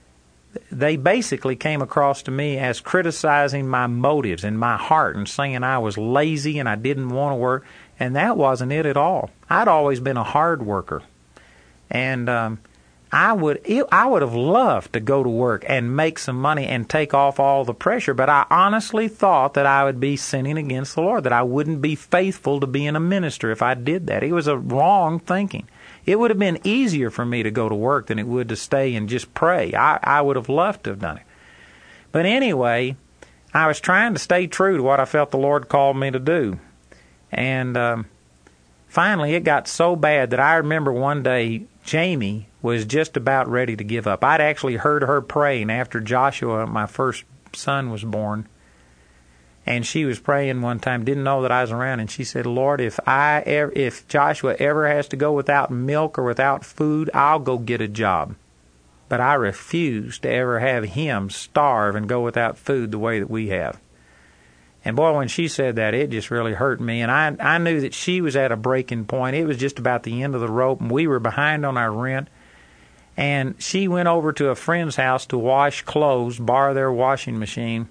S2: they basically came across to me as criticizing my motives and my heart and saying I was lazy and I didn't want to work. And that wasn't it at all. I'd always been a hard worker. And um, I would I would have loved to go to work and make some money and take off all the pressure, but I honestly thought that I would be sinning against the Lord, that I wouldn't be faithful to being a minister if I did that. It was a wrong thinking. It would have been easier for me to go to work than it would to stay and just pray. I, I would have loved to have done it. But anyway, I was trying to stay true to what I felt the Lord called me to do. And um, finally it got so bad that I remember one day Jamie was just about ready to give up. I'd actually heard her praying after Joshua, my first son, was born. And she was praying one time, didn't know that I was around, and she said, Lord, if I ever, if Joshua ever has to go without milk or without food, I'll go get a job. But I refuse to ever have him starve and go without food the way that we have. And boy, when she said that, it just really hurt me. And I, I knew that she was at a breaking point. It was just about the end of the rope, and we were behind on our rent. And she went over to a friend's house to wash clothes, borrow their washing machine.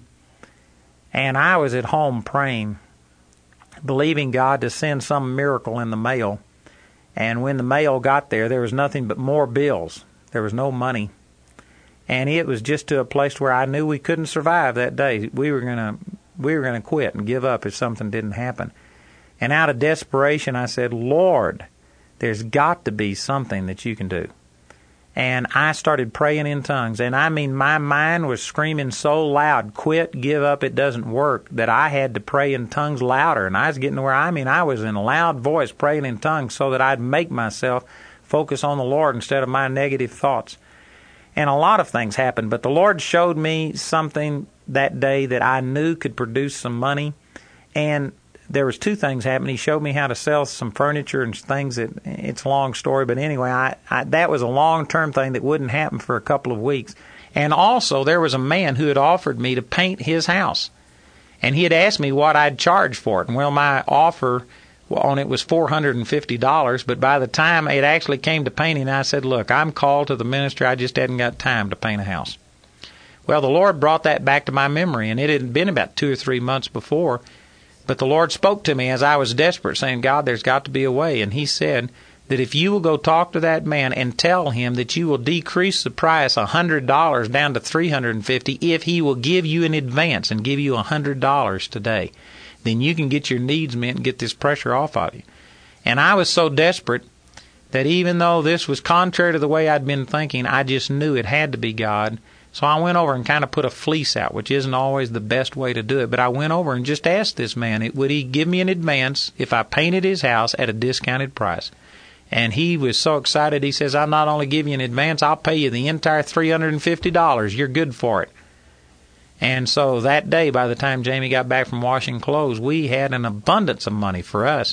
S2: And I was at home praying, believing God to send some miracle in the mail. And when the mail got there, there was nothing but more bills. There was no money. And it was just to a place where I knew we couldn't survive that day. We were going to we were going to quit and give up if something didn't happen. And out of desperation, I said, Lord, there's got to be something that you can do. And I started praying in tongues. And I mean, my mind was screaming so loud, quit, give up, it doesn't work, that I had to pray in tongues louder. And I was getting to where, I mean, I was in a loud voice praying in tongues so that I'd make myself focus on the Lord instead of my negative thoughts. And a lot of things happened. But the Lord showed me something that day that I knew could produce some money. And there was two things happening. He showed me how to sell some furniture and things that, it's a long story, but anyway, I, I that was a long-term thing that wouldn't happen for a couple of weeks. And also, there was a man who had offered me to paint his house. And he had asked me what I'd charge for it. And well, my offer on it was four hundred fifty dollars, but by the time it actually came to painting, I said, look, I'm called to the ministry. I just hadn't got time to paint a house. Well, the Lord brought that back to my memory, and it had been about two or three months before. But the Lord spoke to me as I was desperate, saying, God, there's got to be a way. And he said that if you will go talk to that man and tell him that you will decrease the price one hundred dollars down to three hundred fifty dollars if he will give you an advance and give you one hundred dollars today, then you can get your needs met and get this pressure off of you. And I was so desperate that even though this was contrary to the way I'd been thinking, I just knew it had to be God. So I went over and kind of put a fleece out, which isn't always the best way to do it. But I went over and just asked this man, would he give me an advance if I painted his house at a discounted price? And he was so excited, he says, I'll not only give you an advance, I'll pay you the entire three hundred fifty dollars. You're good for it. And so that day, by the time Jamie got back from washing clothes, we had an abundance of money for us.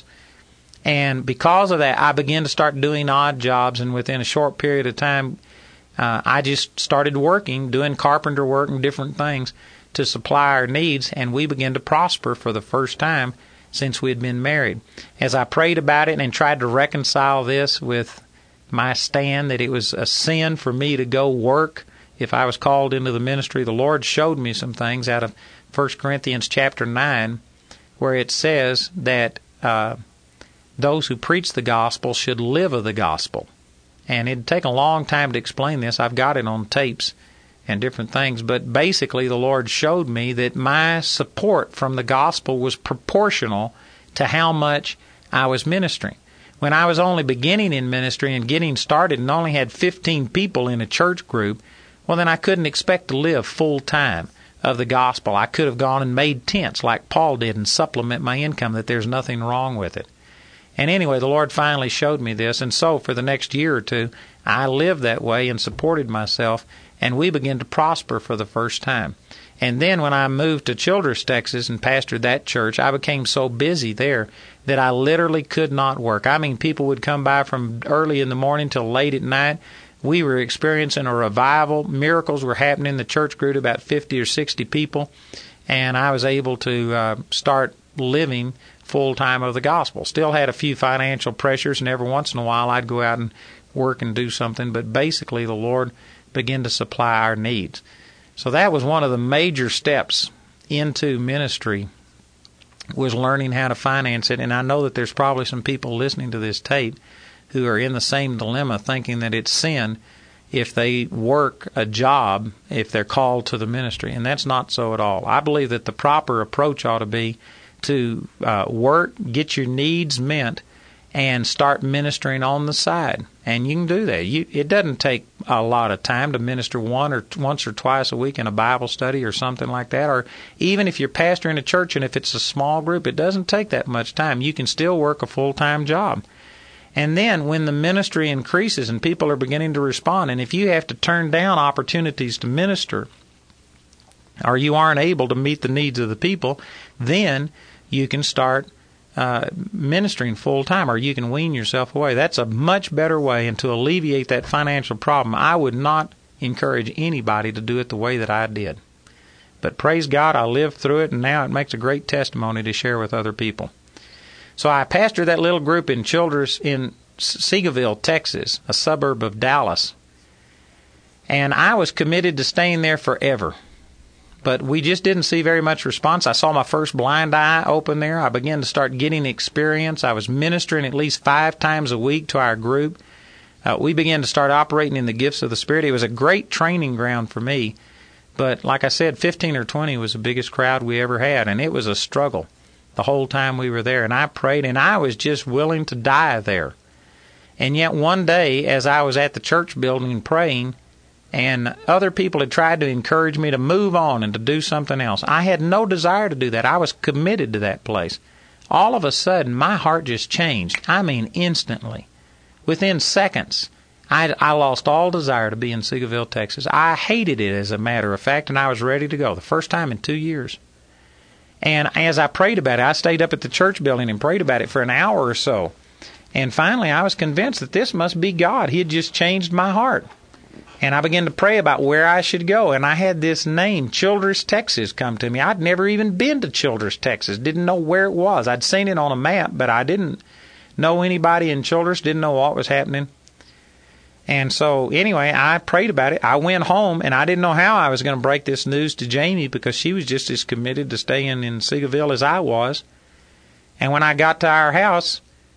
S2: And because of that, I began to start doing odd jobs, and within a short period of time, uh, I just started working, doing carpenter work and different things to supply our needs, and we began to prosper for the first time since we had been married. As I prayed about it and tried to reconcile this with my stand that it was a sin for me to go work if I was called into the ministry, the Lord showed me some things out of First Corinthians chapter nine, where it says that uh, those who preach the gospel should live of the gospel. And it'd take a long time to explain this. I've got it on tapes and different things. But basically, the Lord showed me that my support from the gospel was proportional to how much I was ministering. When I was only beginning in ministry and getting started and only had fifteen people in a church group, well, then I couldn't expect to live full time of the gospel. I could have gone and made tents like Paul did and supplement my income, that there's nothing wrong with it. And anyway, the Lord finally showed me this, and so for the next year or two, I lived that way and supported myself, and we began to prosper for the first time. And then when I moved to Childress, Texas, and pastored that church, I became so busy there that I literally could not work. I mean, people would come by from early in the morning till late at night. We were experiencing a revival. Miracles were happening. The church grew to about fifty or sixty people, and I was able to uh, start living full-time of the gospel. Still had a few financial pressures, and every once in a while I'd go out and work and do something, but basically the Lord began to supply our needs. So that was one of the major steps into ministry, was learning how to finance it. And I know that there's probably some people listening to this tape who are in the same dilemma, thinking that it's sin if they work a job if they're called to the ministry. And that's not so at all. I believe that the proper approach ought to be to uh, work, get your needs met, and start ministering on the side. And you can do that. You, it doesn't take a lot of time to minister one or once or twice a week in a Bible study or something like that. Or even if you're pastoring a church and if it's a small group, it doesn't take that much time. You can still work a full-time job. And then when the ministry increases and people are beginning to respond, and if you have to turn down opportunities to minister, or you aren't able to meet the needs of the people, then you can start uh, ministering full-time, or you can wean yourself away. That's a much better way, and to alleviate that financial problem, I would not encourage anybody to do it the way that I did. But praise God, I lived through it, and now it makes a great testimony to share with other people. So I pastored that little group in Childress in Seagoville, Texas, a suburb of Dallas. And I was committed to staying there forever. But we just didn't see very much response. I saw my first blind eye open there. I began to start getting experience. I was ministering at least five times a week to our group. Uh, we began to start operating in the gifts of the Spirit. It was a great training ground for me. But like I said, fifteen or twenty was the biggest crowd we ever had, and it was a struggle the whole time we were there. And I prayed, and I was just willing to die there. And yet one day, as I was at the church building praying, and other people had tried to encourage me to move on and to do something else, I had no desire to do that. I was committed to that place. All of a sudden, my heart just changed. I mean, instantly. Within seconds, I, I lost all desire to be in Seagoville, Texas. I hated it, as a matter of fact, and I was ready to go. The first time in two years. And as I prayed about it, I stayed up at the church building and prayed about it for an hour or so. And finally, I was convinced that this must be God. He had just changed my heart. And I began to pray about where I should go. And I had this name, Childress, Texas, come to me. I'd never even been to Childress, Texas. Didn't know where it was. I'd seen it on a map, but I didn't know anybody in Childress. Didn't know what was happening. And so, anyway, I prayed about it. I went home, and I didn't know how I was going to break this news to Jamie, because she was just as committed to staying in Seagoville as I was. And when I got to our house,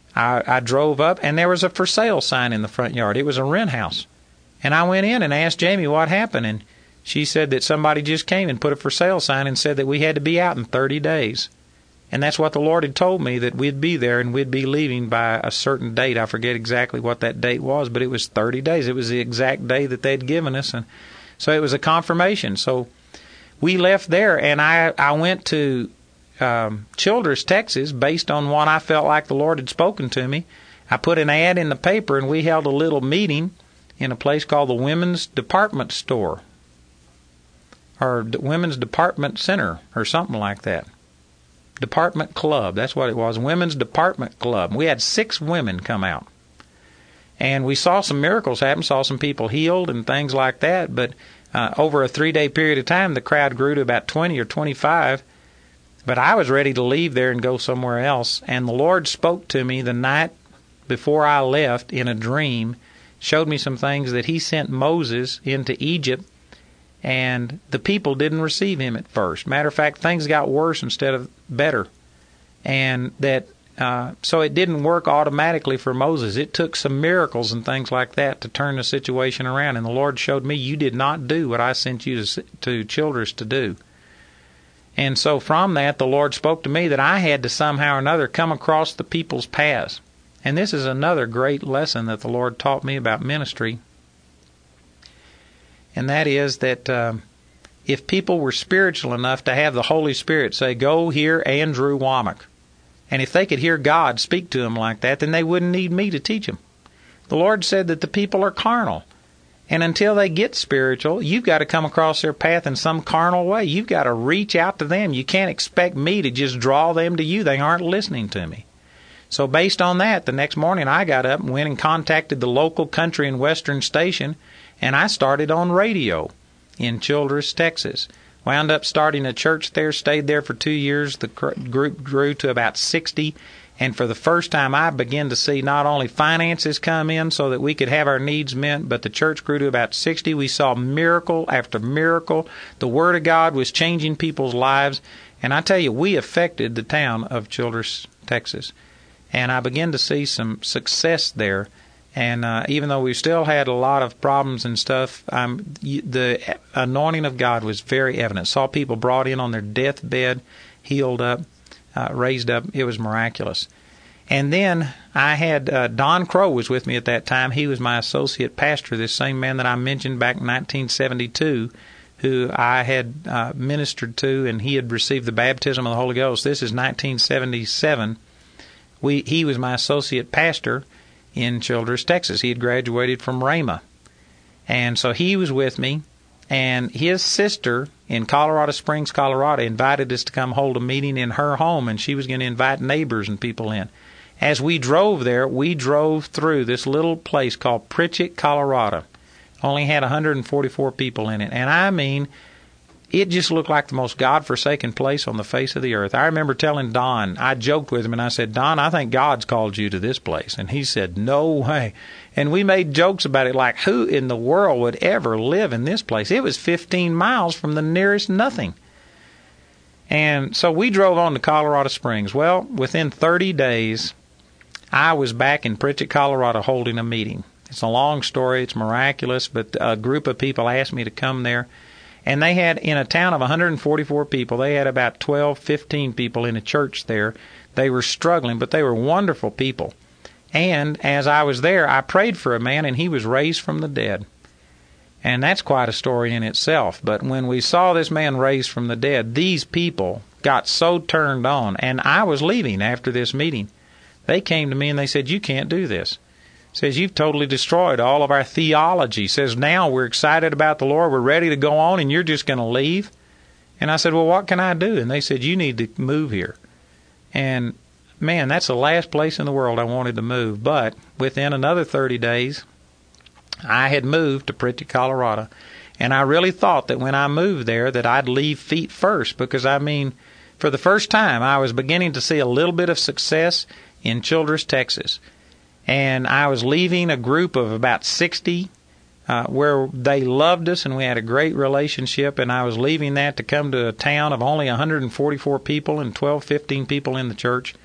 S2: I, I drove up, and there was a for sale sign in the front yard. It was a rent house. And I went in and asked Jamie what happened, and she said that somebody just came and put a for sale sign and said that we had to be out in thirty days. And that's what the Lord had told me, that we'd be there and we'd be leaving by a certain date. I forget exactly what that date was, but it was thirty days. It was the exact day that they'd given us, and so it was a confirmation. So we left there, and I, I went to um, Childress, Texas, based on what I felt like the Lord had spoken to me. I put an ad in the paper, and we held a little meeting in a place called the Women's Department Store, or Women's Department Center, or something like that. Department Club, that's what it was, Women's Department Club. We had six women come out. And we saw some miracles happen, saw some people healed and things like that, but uh, over a three-day period of time, the crowd grew to about twenty or twenty-five. But I was ready to leave there and go somewhere else, and the Lord spoke to me the night before I left in a dream, showed me some things that He sent Moses into Egypt, and the people didn't receive him at first. Matter of fact, things got worse instead of better. And that uh, so it didn't work automatically for Moses. It took some miracles and things like that to turn the situation around. And the Lord showed me, you did not do what I sent you to, to Childress to do. And so from that, the Lord spoke to me that I had to somehow or another come across the people's paths. And this is another great lesson that the Lord taught me about ministry. And that is that um, if people were spiritual enough to have the Holy Spirit say, go hear Andrew Wommack, and if they could hear God speak to them like that, then they wouldn't need me to teach them. The Lord said that the people are carnal. And until they get spiritual, you've got to come across their path in some carnal way. You've got to reach out to them. You can't expect me to just draw them to you. They aren't listening to me. So based on that, the next morning I got up and went and contacted the local country and western station, and I started on radio in Childress, Texas. Wound up starting a church there, stayed there for two years. The group grew to about sixty, and for the first time I began to see not only finances come in so that we could have our needs met, but the church grew to about sixty. We saw miracle after miracle. The Word of God was changing people's lives, and I tell you, we affected the town of Childress, Texas. And I began to see some success there. And uh, even though we still had a lot of problems and stuff, um, the anointing of God was very evident. Saw people brought in on their deathbed, healed up, uh, raised up. It was miraculous. And then I had uh, Don Crow was with me at that time. He was my associate pastor, this same man that I mentioned back in nineteen seventy-two, who I had uh, ministered to, and he had received the baptism of the Holy Ghost. This is nineteen seventy-seven. We, he was my associate pastor in Childress, Texas. He had graduated from Rhema. And so he was with me, and his sister in Colorado Springs, Colorado, invited us to come hold a meeting in her home, and she was going to invite neighbors and people in. As we drove there, we drove through this little place called Pritchett, Colorado. Only had one hundred forty-four people in it. And I mean, it just looked like the most God-forsaken place on the face of the earth. I remember telling Don, I joked with him, and I said, Don, I think God's called you to this place. And he said, no way. And we made jokes about it, like, who in the world would ever live in this place? It was fifteen miles from the nearest nothing. And so we drove on to Colorado Springs. Well, within thirty days, I was back in Pritchett, Colorado, holding a meeting. It's a long story. It's miraculous, but a group of people asked me to come there. And they had, in a town of one hundred forty-four people, they had about twelve, fifteen people in a church there. They were struggling, but they were wonderful people. And as I was there, I prayed for a man, and he was raised from the dead. And that's quite a story in itself. But when we saw this man raised from the dead, these people got so turned on. And I was leaving after this meeting. They came to me and they said, you can't do this. Says, you've totally destroyed all of our theology. Says, now we're excited about the Lord. We're ready to go on, and you're just going to leave? And I said, well, what can I do? And they said, you need to move here. And, man, that's the last place in the world I wanted to move. But within another thirty days, I had moved to Pritchett, Colorado. And I really thought that when I moved there that I'd leave feet first, because, I mean, for the first time, I was beginning to see a little bit of success in Childress, Texas. And I was leaving a group of about sixty uh, where they loved us and we had a great relationship. And I was leaving that to come to a town of only one hundred forty-four people and twelve, fifteen people in the church.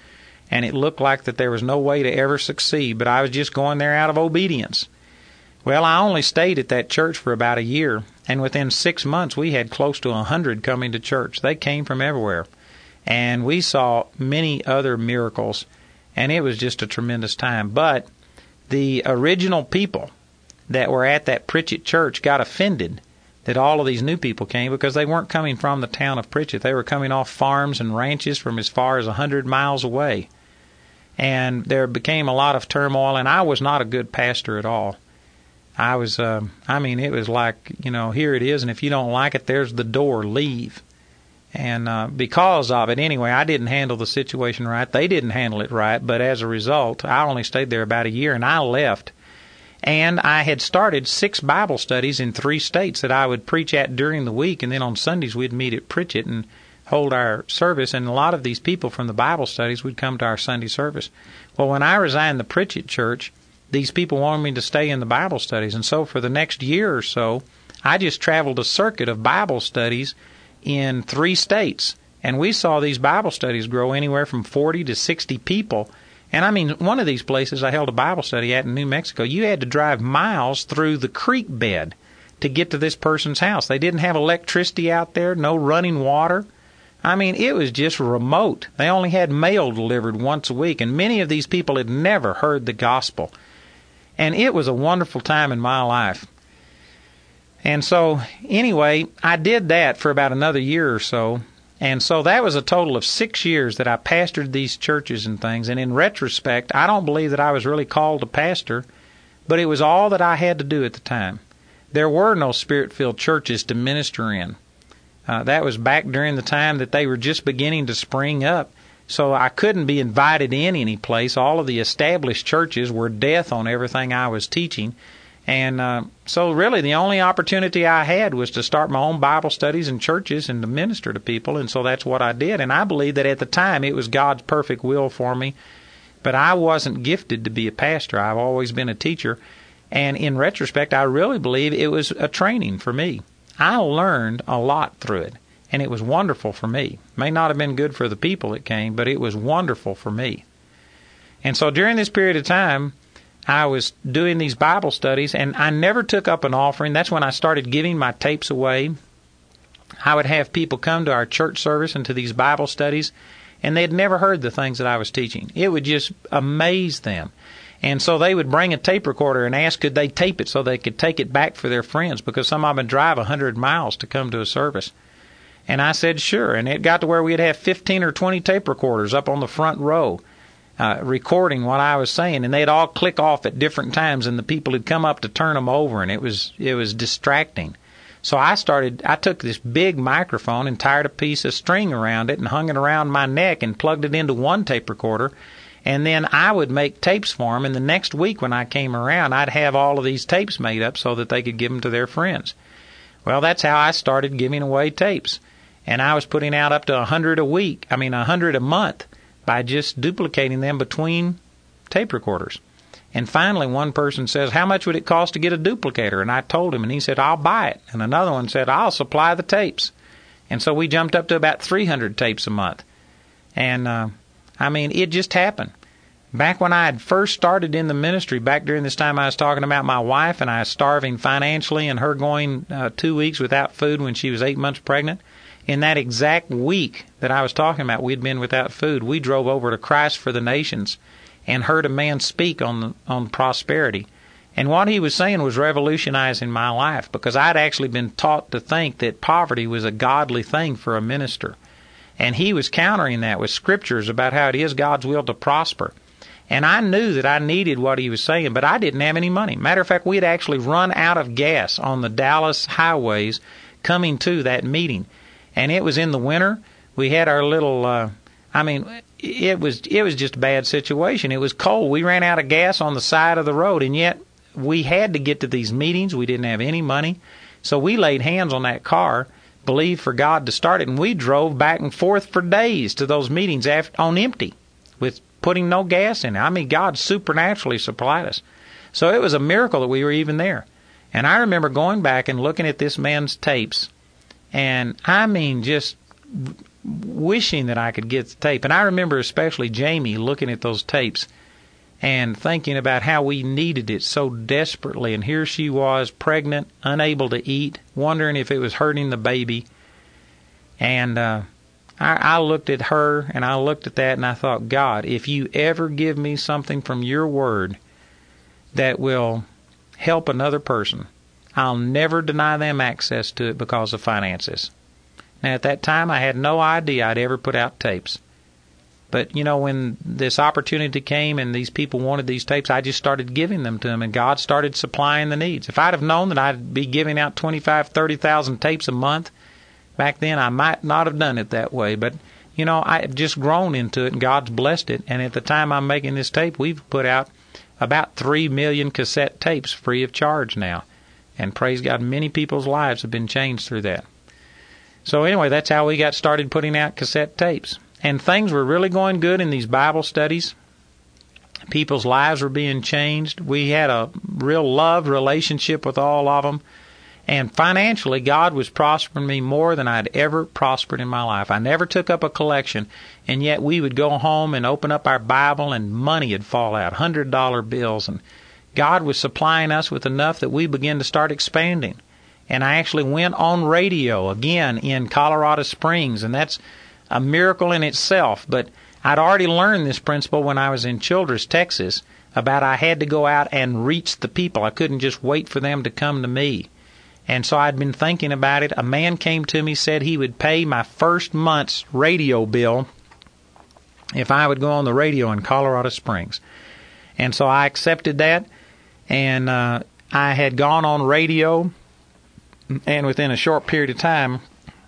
S2: and it looked like that there was no way to ever succeed, but I was just going there out of obedience. Well, I only stayed at that church for about a year, and within six months we had close to a hundred coming to church. They came from everywhere, and we saw many other miracles, and it was just a tremendous time. But the original people that were at that Pritchett church got offended that all of these new people came, because they weren't coming from the town of Pritchett. They were coming off farms and ranches from as far as a hundred miles away. And there became a lot of turmoil, and I was not a good pastor at all. I was, uh, I mean, it was like, you know, here it is, and if you don't like it, there's the door, leave. And uh, because of it, anyway, I didn't handle the situation right. They didn't handle it right, but as a result, I only stayed there about a year, and I left. And I had started six Bible studies in three states that I would preach at during the week, and then on Sundays we'd meet at Pritchett and hold our service, and a lot of these people from the Bible studies would come to our Sunday service. Well, when I resigned the Pritchett church, these people wanted me to stay in the Bible studies, and so for the next year or so, I just traveled a circuit of Bible studies in three states, and we saw these Bible studies grow anywhere from forty to sixty people. And I mean, one of these places I held a Bible study at in New Mexico, you had to drive miles through the creek bed to get to this person's house. They didn't have electricity out there, no running water. I mean, it was just remote. They only had mail delivered once a week, and many of these people had never heard the gospel. And it was a wonderful time in my life. And so, anyway, I did that for about another year or so. And so that was a total of six years that I pastored these churches and things. And in retrospect, I don't believe that I was really called to pastor, but it was all that I had to do at the time. There were no Spirit-filled churches to minister in. Uh, that was back during the time that they were just beginning to spring up. So I couldn't be invited in any place. All of the established churches were death on everything I was teaching. And uh, so really the only opportunity I had was to start my own Bible studies in churches and to minister to people, and so that's what I did. And I believe that at the time it was God's perfect will for me, but I wasn't gifted to be a pastor. I've always been a teacher, and in retrospect, I really believe it was a training for me. I learned a lot through it, and it was wonderful for me. May not have been good for the people that came, but it was wonderful for me. And so during this period of time, I was doing these Bible studies, and I never took up an offering. That's when I started giving my tapes away. I would have people come to our church service and to these Bible studies, and they'd never heard the things that I was teaching. It would just amaze them. And so they would bring a tape recorder and ask could they tape it so they could take it back for their friends, because some of them would drive one hundred miles to come to a service. And I said sure, and it got to where we'd have fifteen or twenty tape recorders up on the front row, Uh, recording what I was saying, and they'd all click off at different times, and the people would come up to turn them over, and it was it was distracting. So I started, I took this big microphone and tied a piece of string around it and hung it around my neck and plugged it into one tape recorder, and then I would make tapes for them, and the next week when I came around, I'd have all of these tapes made up so that they could give them to their friends. Well, that's how I started giving away tapes, and I was putting out up to a hundred a week, I mean a hundred a month, by just duplicating them between tape recorders. And finally, one person says, how much would it cost to get a duplicator? And I told him, and he said, I'll buy it. And another one said, I'll supply the tapes. And so we jumped up to about three hundred tapes a month. And, uh, I mean, it just happened. Back when I had first started in the ministry, back during this time I was talking about my wife and I was starving financially and her going uh, two weeks without food when she was eight months pregnant. In that exact week that I was talking about, we'd been without food. We drove over to Christ for the Nations and heard a man speak on the, on prosperity. And what he was saying was revolutionizing my life, because I'd actually been taught to think that poverty was a godly thing for a minister. And he was countering that with scriptures about how it is God's will to prosper. And I knew that I needed what he was saying, but I didn't have any money. Matter of fact, we had actually run out of gas on the Dallas highways coming to that meeting. And it was in the winter. We had our little, uh, I mean, it was it was just a bad situation. It was cold. We ran out of gas on the side of the road, and yet we had to get to these meetings. We didn't have any money. So we laid hands on that car, believed for God to start it, and we drove back and forth for days to those meetings after, on empty, with putting no gas in it. I mean, God supernaturally supplied us. So it was a miracle that we were even there. And I remember going back and looking at this man's tapes, and I mean, just wishing that I could get the tape. And I remember especially Jamie looking at those tapes and thinking about how we needed it so desperately. And here she was, pregnant, unable to eat, wondering if it was hurting the baby. And uh, I, I looked at her, and I looked at that, and I thought, God, if you ever give me something from your word that will help another person, I'll never deny them access to it because of finances. Now, at that time, I had no idea I'd ever put out tapes. But, you know, when this opportunity came and these people wanted these tapes, I just started giving them to them, and God started supplying the needs. If I'd have known that I'd be giving out twenty-five, thirty thousand tapes a month back then, I might not have done it that way. But, you know, I had just grown into it, and God's blessed it. And at the time I'm making this tape, we've put out about three million cassette tapes free of charge now. And praise God, many people's lives have been changed through that. So anyway, that's how we got started putting out cassette tapes. And things were really going good in these Bible studies. People's lives were being changed. We had a real love relationship with all of them. And financially, God was prospering me more than I'd ever prospered in my life. I never took up a collection, and yet we would go home and open up our Bible, and money would fall out, one hundred dollar bills. And God was supplying us with enough that we began to start expanding. And I actually went on radio again in Colorado Springs, and that's a miracle in itself. But I'd already learned this principle when I was in Childress, Texas, about I had to go out and reach the people. I couldn't just wait for them to come to me. And so I'd been thinking about it. A man came to me, said he would pay my first month's radio bill if I would go on the radio in Colorado Springs. And so I accepted that, and uh, I had gone on radio, and within a short period of time,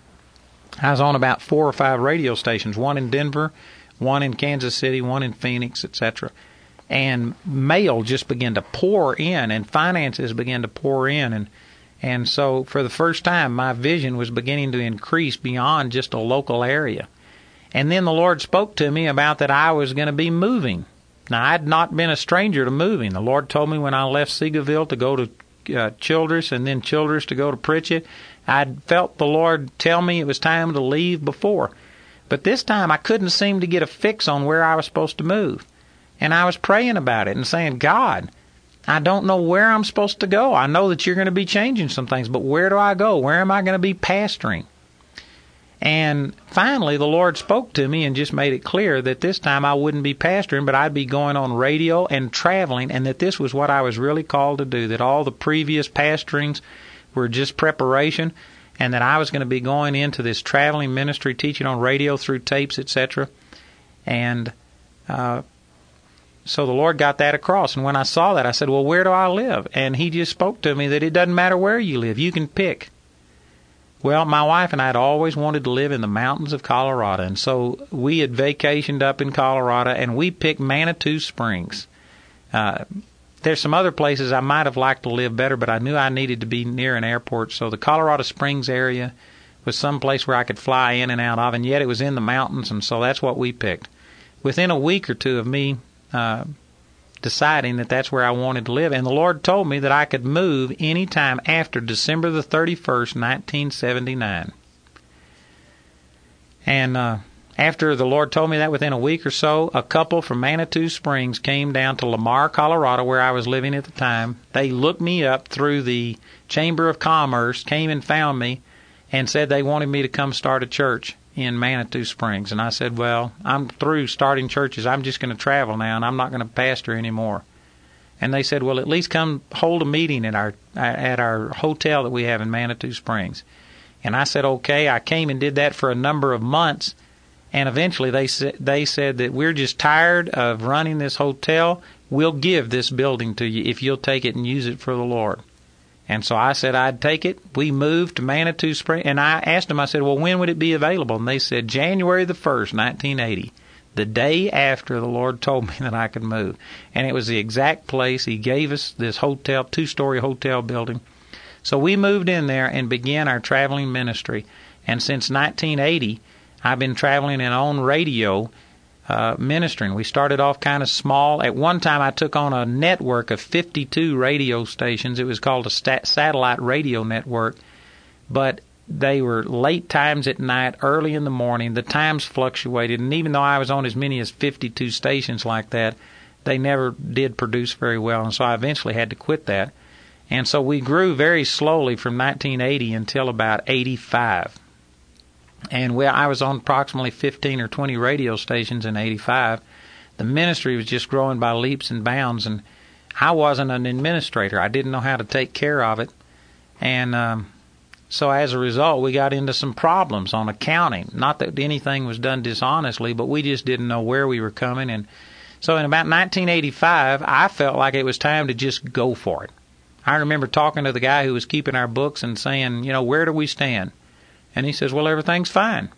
S2: I was on about four or five radio stations, one in Denver, one in Kansas City, one in Phoenix, et cetera. And mail just began to pour in, and finances began to pour in. And and so for the first time, my vision was beginning to increase beyond just a local area. And then the Lord spoke to me about that I was going to be moving. Now, I had not been a stranger to moving. The Lord told me when I left Seagoville to go to uh, Childress, and then Childress to go to Pritchett. I'd felt the Lord tell me it was time to leave before. But this time I couldn't seem to get a fix on where I was supposed to move. And I was praying about it and saying, God, I don't know where I'm supposed to go. I know that you're going to be changing some things, but where do I go? Where am I going to be pastoring? And finally, the Lord spoke to me and just made it clear that this time I wouldn't be pastoring, but I'd be going on radio and traveling, and that this was what I was really called to do, that all the previous pastorings were just preparation, and that I was going to be going into this traveling ministry, teaching on radio through tapes, et cetera. And uh, so the Lord got that across. And when I saw that, I said, well, where do I live? And He just spoke to me that it doesn't matter where you live. You can pick. Well, my wife and I had always wanted to live in the mountains of Colorado, and so we had vacationed up in Colorado, and we picked Manitou Springs. Uh, there's some other places I might have liked to live better, but I knew I needed to be near an airport, so the Colorado Springs area was some place where I could fly in and out of, and yet it was in the mountains, and so that's what we picked. Within a week or two of me uh, deciding that that's where I wanted to live, and the Lord told me that I could move any time after December the thirty-first, nineteen seventy-nine. And uh, after the Lord told me that, within a week or so, a couple from Manitou Springs came down to Lamar, Colorado, where I was living at the time. They looked me up through the Chamber of Commerce, came and found me, and said they wanted me to come start a church in Manitou Springs. And I said, well, I'm through starting churches. I'm just going to travel now, and I'm not going to pastor anymore. And they said, well, at least come hold a meeting at our at our hotel that we have in Manitou Springs. And I said, okay. I came and did that for a number of months, and eventually they said, they said that we're just tired of running this hotel. We'll give this building to you if you'll take it and use it for the Lord. And so I said I'd take it. We moved to Manitou Springs, and I asked them, I said, well, when would it be available? And they said January the first, nineteen eighty, the day after the Lord told me that I could move. And it was the exact place. He gave us this hotel, two-story hotel building. So we moved in there and began our traveling ministry. And since nineteen eighty, I've been traveling and on radio Uh, ministering. We started off kind of small. At one time, I took on a network of fifty-two radio stations. It was called a stat- satellite radio network. But they were late times at night, early in the morning. The times fluctuated, and even though I was on as many as fifty-two stations like that, they never did produce very well, and so I eventually had to quit that. And so we grew very slowly from nineteen eighty until about eighty-five. And we, I was on approximately fifteen or twenty radio stations in eighty-five. The ministry was just growing by leaps and bounds, and I wasn't an administrator. I didn't know how to take care of it. And um, so as a result, we got into some problems on accounting. Not that anything was done dishonestly, but we just didn't know where we were coming. And so in about nineteen eighty-five, I felt like it was time to just go for it. I remember talking to the guy who was keeping our books and saying, you know, where do we stand? And he says, well, everything's fine.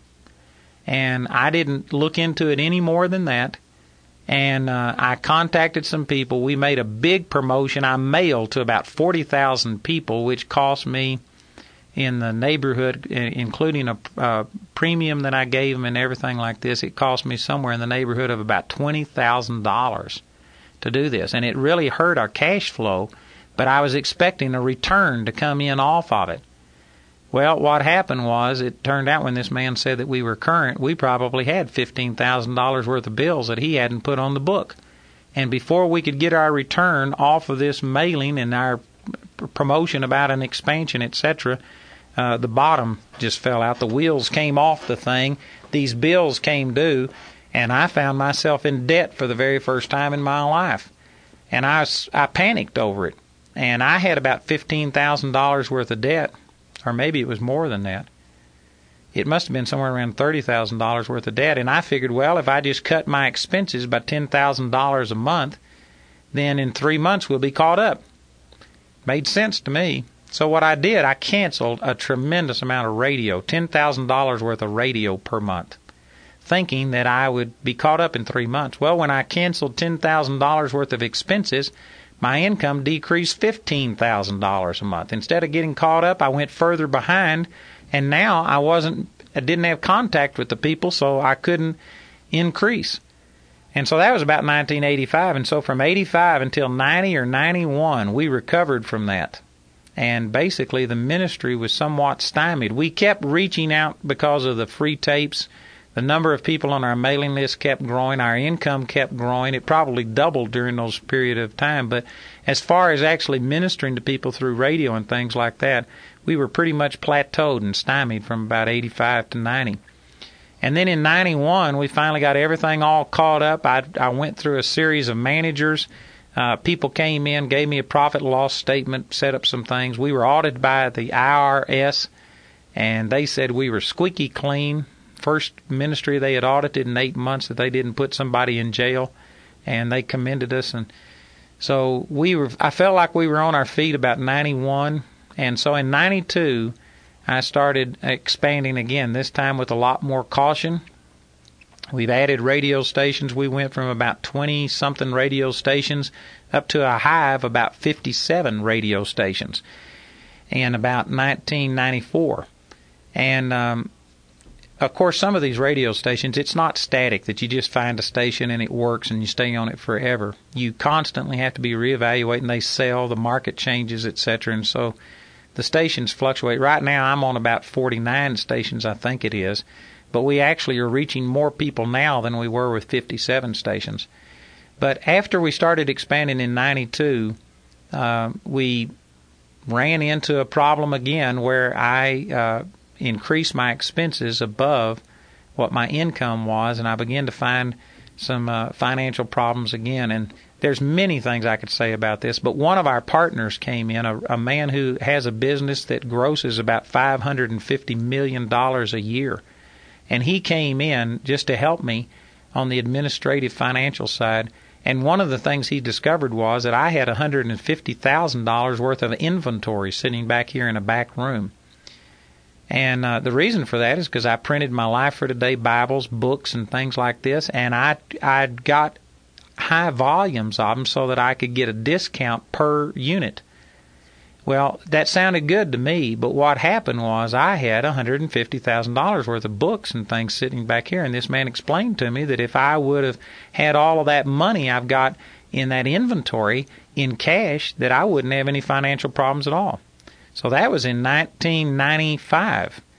S2: And I didn't look into it any more than that. And uh, I contacted some people. We made a big promotion. I mailed to about forty thousand people, which cost me in the neighborhood, including a uh, premium that I gave them and everything like this, it cost me somewhere in the neighborhood of about twenty thousand dollars to do this. And it really hurt our cash flow, but I was expecting a return to come in off of it. Well, what happened was, it turned out when this man said that we were current, we probably had fifteen thousand dollars worth of bills that he hadn't put on the book. And before we could get our return off of this mailing and our promotion about an expansion, et cetera, uh, the bottom just fell out. The wheels came off the thing. These bills came due, and I found myself in debt for the very first time in my life. And I, was, I panicked over it. And I had about fifteen thousand dollars worth of debt. Or maybe it was more than that. It must have been somewhere around thirty thousand dollars worth of debt. And I figured, well, if I just cut my expenses by ten thousand dollars a month, then in three months we'll be caught up. Made sense to me. So what I did, I canceled a tremendous amount of radio, ten thousand dollars worth of radio per month, thinking that I would be caught up in three months. Well, when I canceled ten thousand dollars worth of expenses, my income decreased fifteen thousand dollars a month. Instead of getting caught up, I went further behind, and now I wasn't, I didn't have contact with the people, so I couldn't increase. And so that was about nineteen eighty-five, and so from eighty-five until ninety or ninety-one, we recovered from that. And basically the ministry was somewhat stymied. We kept reaching out because of the free tapes. The number of people on our mailing list kept growing. Our income kept growing. It probably doubled during those period of time. But as far as actually ministering to people through radio and things like that, we were pretty much plateaued and stymied from about eighty-five to ninety. And then in ninety-one, we finally got everything all caught up. I, I went through a series of managers. Uh, people came in, gave me a profit and loss statement, set up some things. We were audited by the I R S, and they said we were squeaky clean. First ministry they had audited in eight months that they didn't put somebody in jail, and they commended us. And so we were. I felt like we were on our feet about ninety-one, and so in ninety-two, I started expanding again, this time with a lot more caution. We've added radio stations. We went from about twenty-something radio stations up to a high of about fifty-seven radio stations in about nineteen ninety-four. And um, of course, some of these radio stations, it's not static that you just find a station and it works and you stay on it forever. You constantly have to be reevaluating. They sell, the market changes, et cetera. And so the stations fluctuate. Right now, I'm on about forty-nine stations, I think it is. But we actually are reaching more people now than we were with fifty-seven stations. But after we started expanding in ninety-two, uh, we ran into a problem again where I uh, increased my expenses above what my income was, and I began to find some uh, financial problems again. And there's many things I could say about this, but one of our partners came in, a, a man who has a business that grosses about five hundred fifty million dollars a year. And he came in just to help me on the administrative financial side. And one of the things he discovered was that I had one hundred fifty thousand dollars worth of inventory sitting back here in a back room. And uh, the reason for that is because I printed my Life for Today Bibles, books, and things like this. And I I got high volumes of them so that I could get a discount per unit. Well, that sounded good to me, but what happened was I had one hundred fifty thousand dollars worth of books and things sitting back here, and this man explained to me that if I would have had all of that money I've got in that inventory in cash, that I wouldn't have any financial problems at all. So that was in nineteen ninety-five.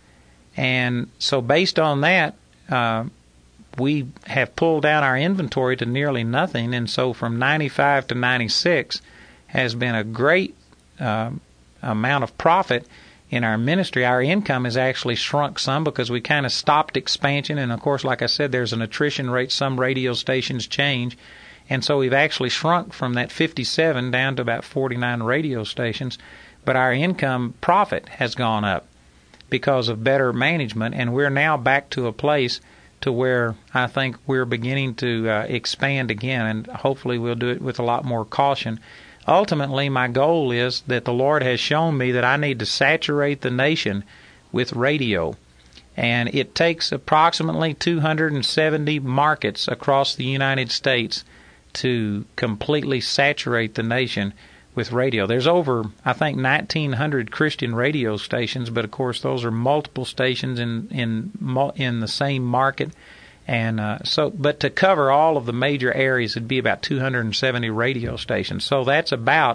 S2: And so based on that, uh, we have pulled down our inventory to nearly nothing. And so from ninety-five to ninety-six has been a great uh, amount of profit in our ministry. Our income has actually shrunk some because we kind of stopped expansion. And, of course, like I said, there's an attrition rate. Some radio stations change. And so we've actually shrunk from that fifty-seven down to about forty-nine radio stations. But our income profit has gone up because of better management. And we're now back to a place to where I think we're beginning to uh, expand again. And hopefully we'll do it with a lot more caution. Ultimately, my goal is that the Lord has shown me that I need to saturate the nation with radio. And it takes approximately two hundred seventy markets across the United States to completely saturate the nation with radio. There's over, I think, nineteen hundred Christian radio stations, but of course those are multiple stations in in in the same market. And uh, so, but to cover all of the major areas, it'd be about two hundred seventy radio stations. So that's about,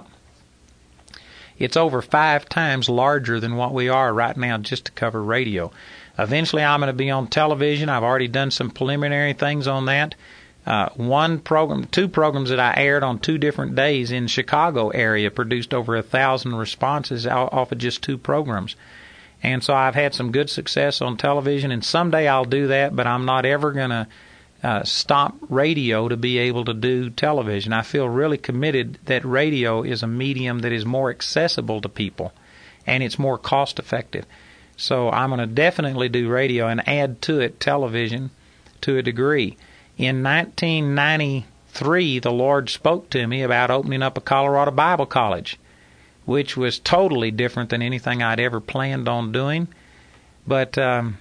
S2: it's over five times larger than what we are right now just to cover radio. Eventually, I'm going to be on television. I've already done some preliminary things on that. Uh, one program, two programs that I aired on two different days in Chicago area produced over a thousand responses off of just two programs. And so I've had some good success on television, and someday I'll do that, but I'm not ever going to uh, stop radio to be able to do television. I feel really committed that radio is a medium that is more accessible to people, and it's more cost-effective. So I'm going to definitely do radio and add to it television to a degree. In nineteen ninety-three, the Lord spoke to me about opening up a Colorado Bible College, which was totally different than anything I'd ever planned on doing. But um,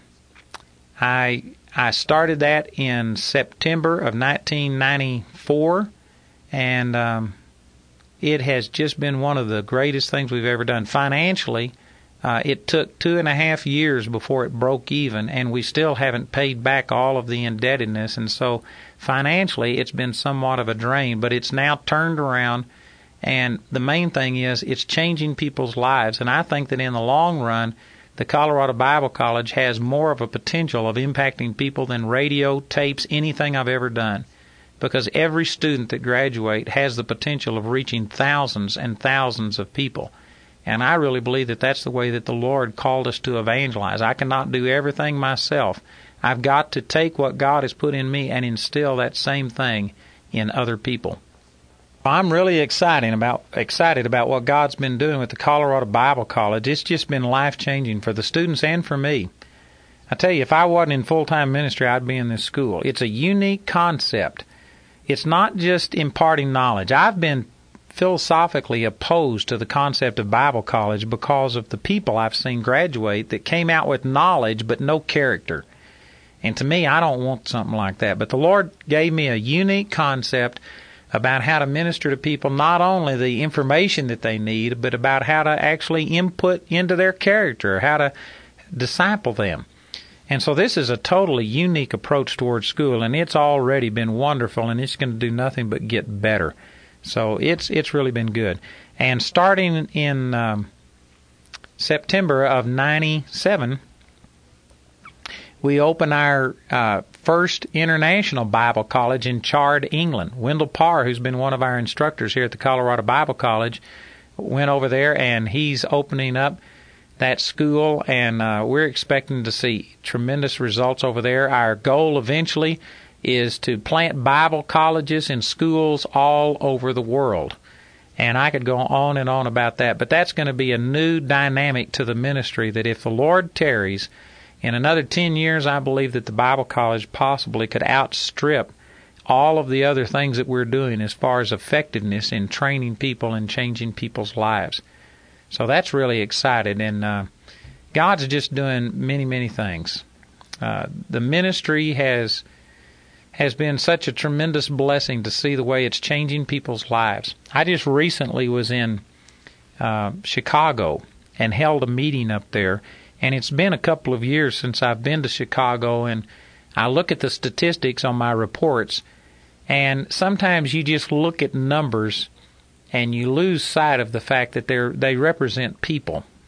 S2: I I started that in September of nineteen ninety-four, and um, it has just been one of the greatest things we've ever done. Financially, uh, it took two and a half years before it broke even, and we still haven't paid back all of the indebtedness. And so financially, it's been somewhat of a drain, but it's now turned around. And the main thing is it's changing people's lives. And I think that in the long run, the Colorado Bible College has more of a potential of impacting people than radio, tapes, anything I've ever done. Because every student that graduates has the potential of reaching thousands and thousands of people. And I really believe that that's the way that the Lord called us to evangelize. I cannot do everything myself. I've got to take what God has put in me and instill that same thing in other people. I'm really excited about excited about what God's been doing with the Colorado Bible College. It's just been life-changing for the students and for me. I tell you, if I wasn't in full-time ministry, I'd be in this school. It's a unique concept. It's not just imparting knowledge. I've been philosophically opposed to the concept of Bible college because of the people I've seen graduate that came out with knowledge but no character. And to me, I don't want something like that. But the Lord gave me a unique concept about how to minister to people, not only the information that they need, but about how to actually input into their character, how to disciple them. And so this is a totally unique approach towards school, and it's already been wonderful, and it's going to do nothing but get better. So it's it's really been good. And starting in um, September of ninety-seven, we opened our uh, first international Bible college in Chard, England. Wendell Parr, who's been one of our instructors here at the Colorado Bible College, went over there, and he's opening up that school, and uh, we're expecting to see tremendous results over there. Our goal eventually is to plant Bible colleges in schools all over the world. And I could go on and on about that, but that's going to be a new dynamic to the ministry that if the Lord tarries, in another ten years, I believe that the Bible College possibly could outstrip all of the other things that we're doing as far as effectiveness in training people and changing people's lives. So that's really exciting, and uh, God's just doing many, many things. Uh, the ministry has has been such a tremendous blessing to see the way it's changing people's lives. I just recently was in uh, Chicago and held a meeting up there, and it's been a couple of years since I've been to Chicago, and I look at the statistics on my reports, and sometimes you just look at numbers and you lose sight of the fact that they're, they represent people.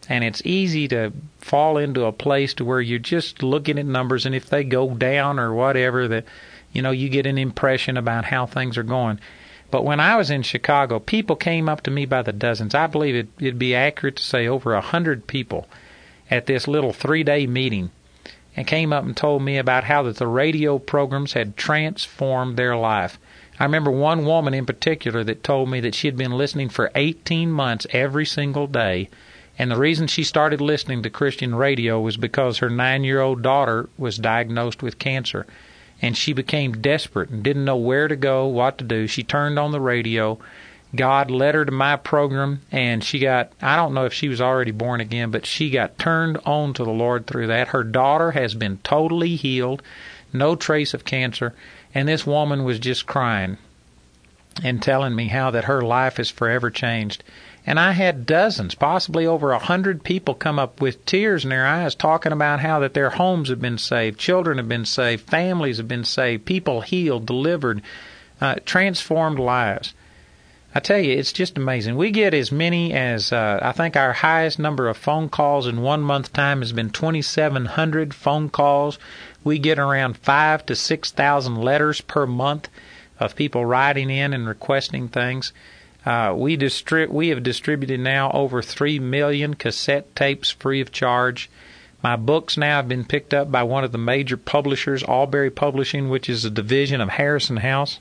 S2: And it's easy to fall into a place to where you're just looking at numbers, and if they go down or whatever, that you know, you get an impression about how things are going. But when I was in Chicago, people came up to me by the dozens. I believe it, it'd be accurate to say over a hundred people at this little three-day meeting, and came up and told me about how that the radio programs had transformed their life. I remember one woman in particular that told me that she had been listening for eighteen months every single day, and the reason she started listening to Christian radio was because her nine-year-old daughter was diagnosed with cancer. And she became desperate and didn't know where to go, what to do. She turned on the radio. God led her to my program, and she got, I don't know if she was already born again, but she got turned on to the Lord through that. Her daughter has been totally healed, no trace of cancer, and this woman was just crying and telling me how that her life is forever changed. And I had dozens, possibly over a hundred people come up with tears in their eyes talking about how that their homes have been saved, children have been saved, families have been saved, people healed, delivered, uh, transformed lives. I tell you, it's just amazing. We get as many as, uh, I think our highest number of phone calls in one month time has been twenty-seven hundred phone calls. We get around five to six thousand letters per month of people writing in and requesting things. Uh, we distri- we have distributed now over three million cassette tapes free of charge. My books now have been picked up by one of the major publishers, Albury Publishing, which is a division of Harrison House.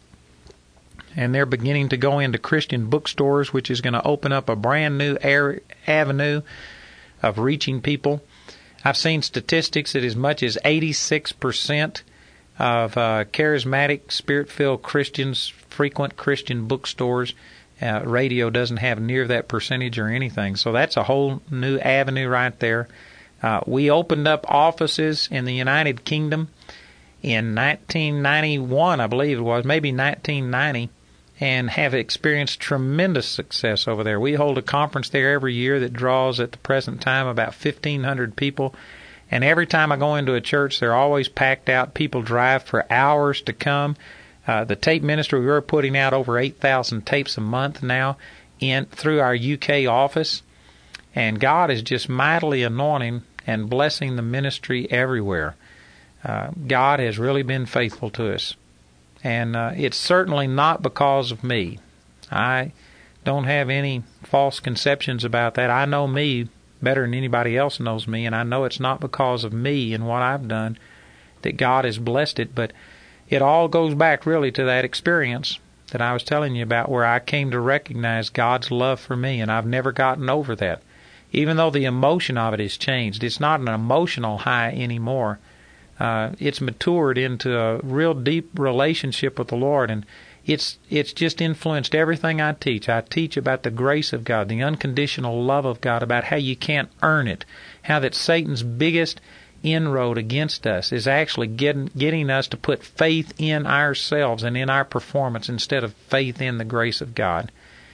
S2: And they're beginning to go into Christian bookstores, which is going to open up a brand new air- avenue of reaching people. I've seen statistics that as much as eighty-six percent of uh, charismatic, spirit-filled Christians frequent Christian bookstores. Uh, radio doesn't have near that percentage or anything. So that's a whole new avenue right there. Uh, we opened up offices in the United Kingdom in nineteen ninety-one, I believe it was, maybe nineteen ninety, and have experienced tremendous success over there. We hold a conference there every year that draws at the present time about fifteen hundred people. And every time I go into a church, they're always packed out. People drive for hours to come. Uh, the tape ministry, we're putting out over eight thousand tapes a month now in through our U K office. And God is just mightily anointing and blessing the ministry everywhere. Uh, God has really been faithful to us. And uh, it's certainly not because of me. I don't have any false conceptions about that. I know me better than anybody else knows me, and I know it's not because of me and what I've done that God has blessed it, but it all goes back really to that experience that I was telling you about, where I came to recognize God's love for me, and I've never gotten over that. Even though the emotion of it has changed, it's not an emotional high anymore. Uh, it's matured into a real deep relationship with the Lord, and it's it's just influenced everything I teach. I teach about the grace of God, the unconditional love of God, about how you can't earn it, how that Satan's biggest inroad against us is actually getting getting us to put faith in ourselves and in our performance instead of faith in the grace of God.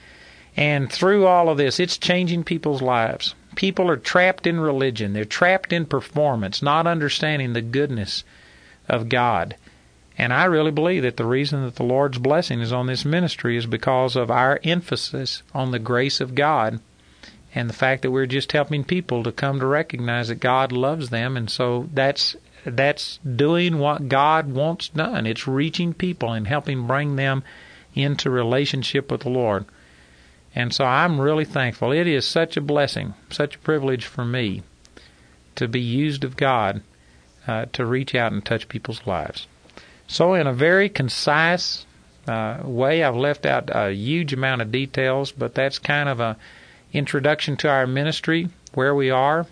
S2: And through all of this, it's changing people's lives. People are trapped in religion. They're trapped in performance, not understanding the goodness of God. And I really believe that the reason that the Lord's blessing is on this ministry is because of our emphasis on the grace of God and the fact that we're just helping people to come to recognize that God loves them. And so that's that's doing what God wants done. It's reaching people and helping bring them into relationship with the Lord. And so I'm really thankful. It is such a blessing, such a privilege for me to be used of God uh, to reach out and touch people's lives. So in a very concise uh, way, I've left out a huge amount of details, but that's kind of a introduction to our ministry, where we are,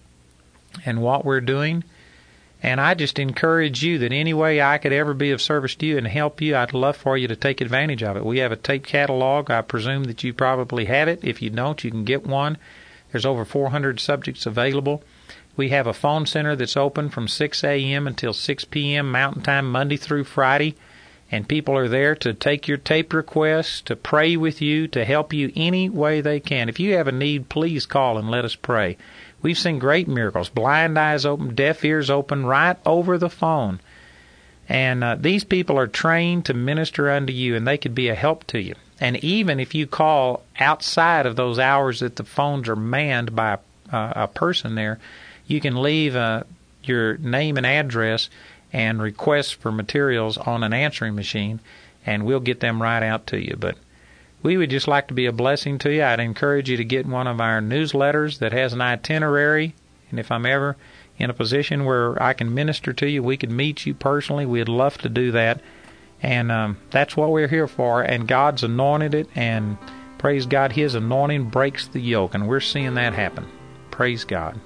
S2: and what we're doing. And I just encourage you that any way I could ever be of service to you and help you, I'd love for you to take advantage of it. We have a tape catalog. I presume that you probably have it. If you don't, you can get one. There's over four hundred subjects available. We have a phone center that's open from six a.m. until six p.m. Mountain Time, Monday through Friday. And people are there to take your tape requests, to pray with you, to help you any way they can. If you have a need, please call and let us pray. We've seen great miracles, blind eyes open, deaf ears open, right over the phone. And uh, these people are trained to minister unto you, and they could be a help to you. And even if you call outside of those hours that the phones are manned by uh, a person there, you can leave uh, your name and address and requests for materials on an answering machine, and we'll get them right out to you. But we would just like to be a blessing to you. I'd encourage you to get one of our newsletters that has an itinerary, and if I'm ever in a position where I can minister to you, we could meet you personally, we'd love to do that. And um, that's what we're here for, and God's anointed it, and praise God, His anointing breaks the yoke, and we're seeing that happen. Praise God.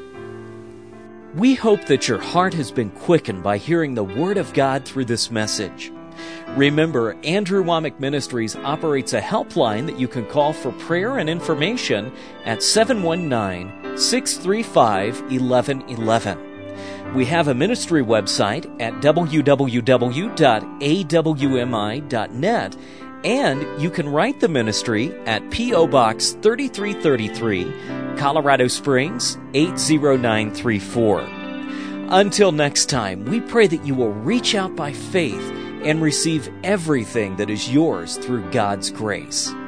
S1: We hope that your heart has been quickened by hearing the Word of God through this message. Remember, Andrew Wommack Ministries operates a helpline that you can call for prayer and information at seven one nine, six three five, one one one one. We have a ministry website at w w w dot a w m i dot net, and you can write the ministry at P O. Box thirty-three thirty-three, Colorado Springs, eight zero nine three four. Until next time, we pray that you will reach out by faith and receive everything that is yours through God's grace.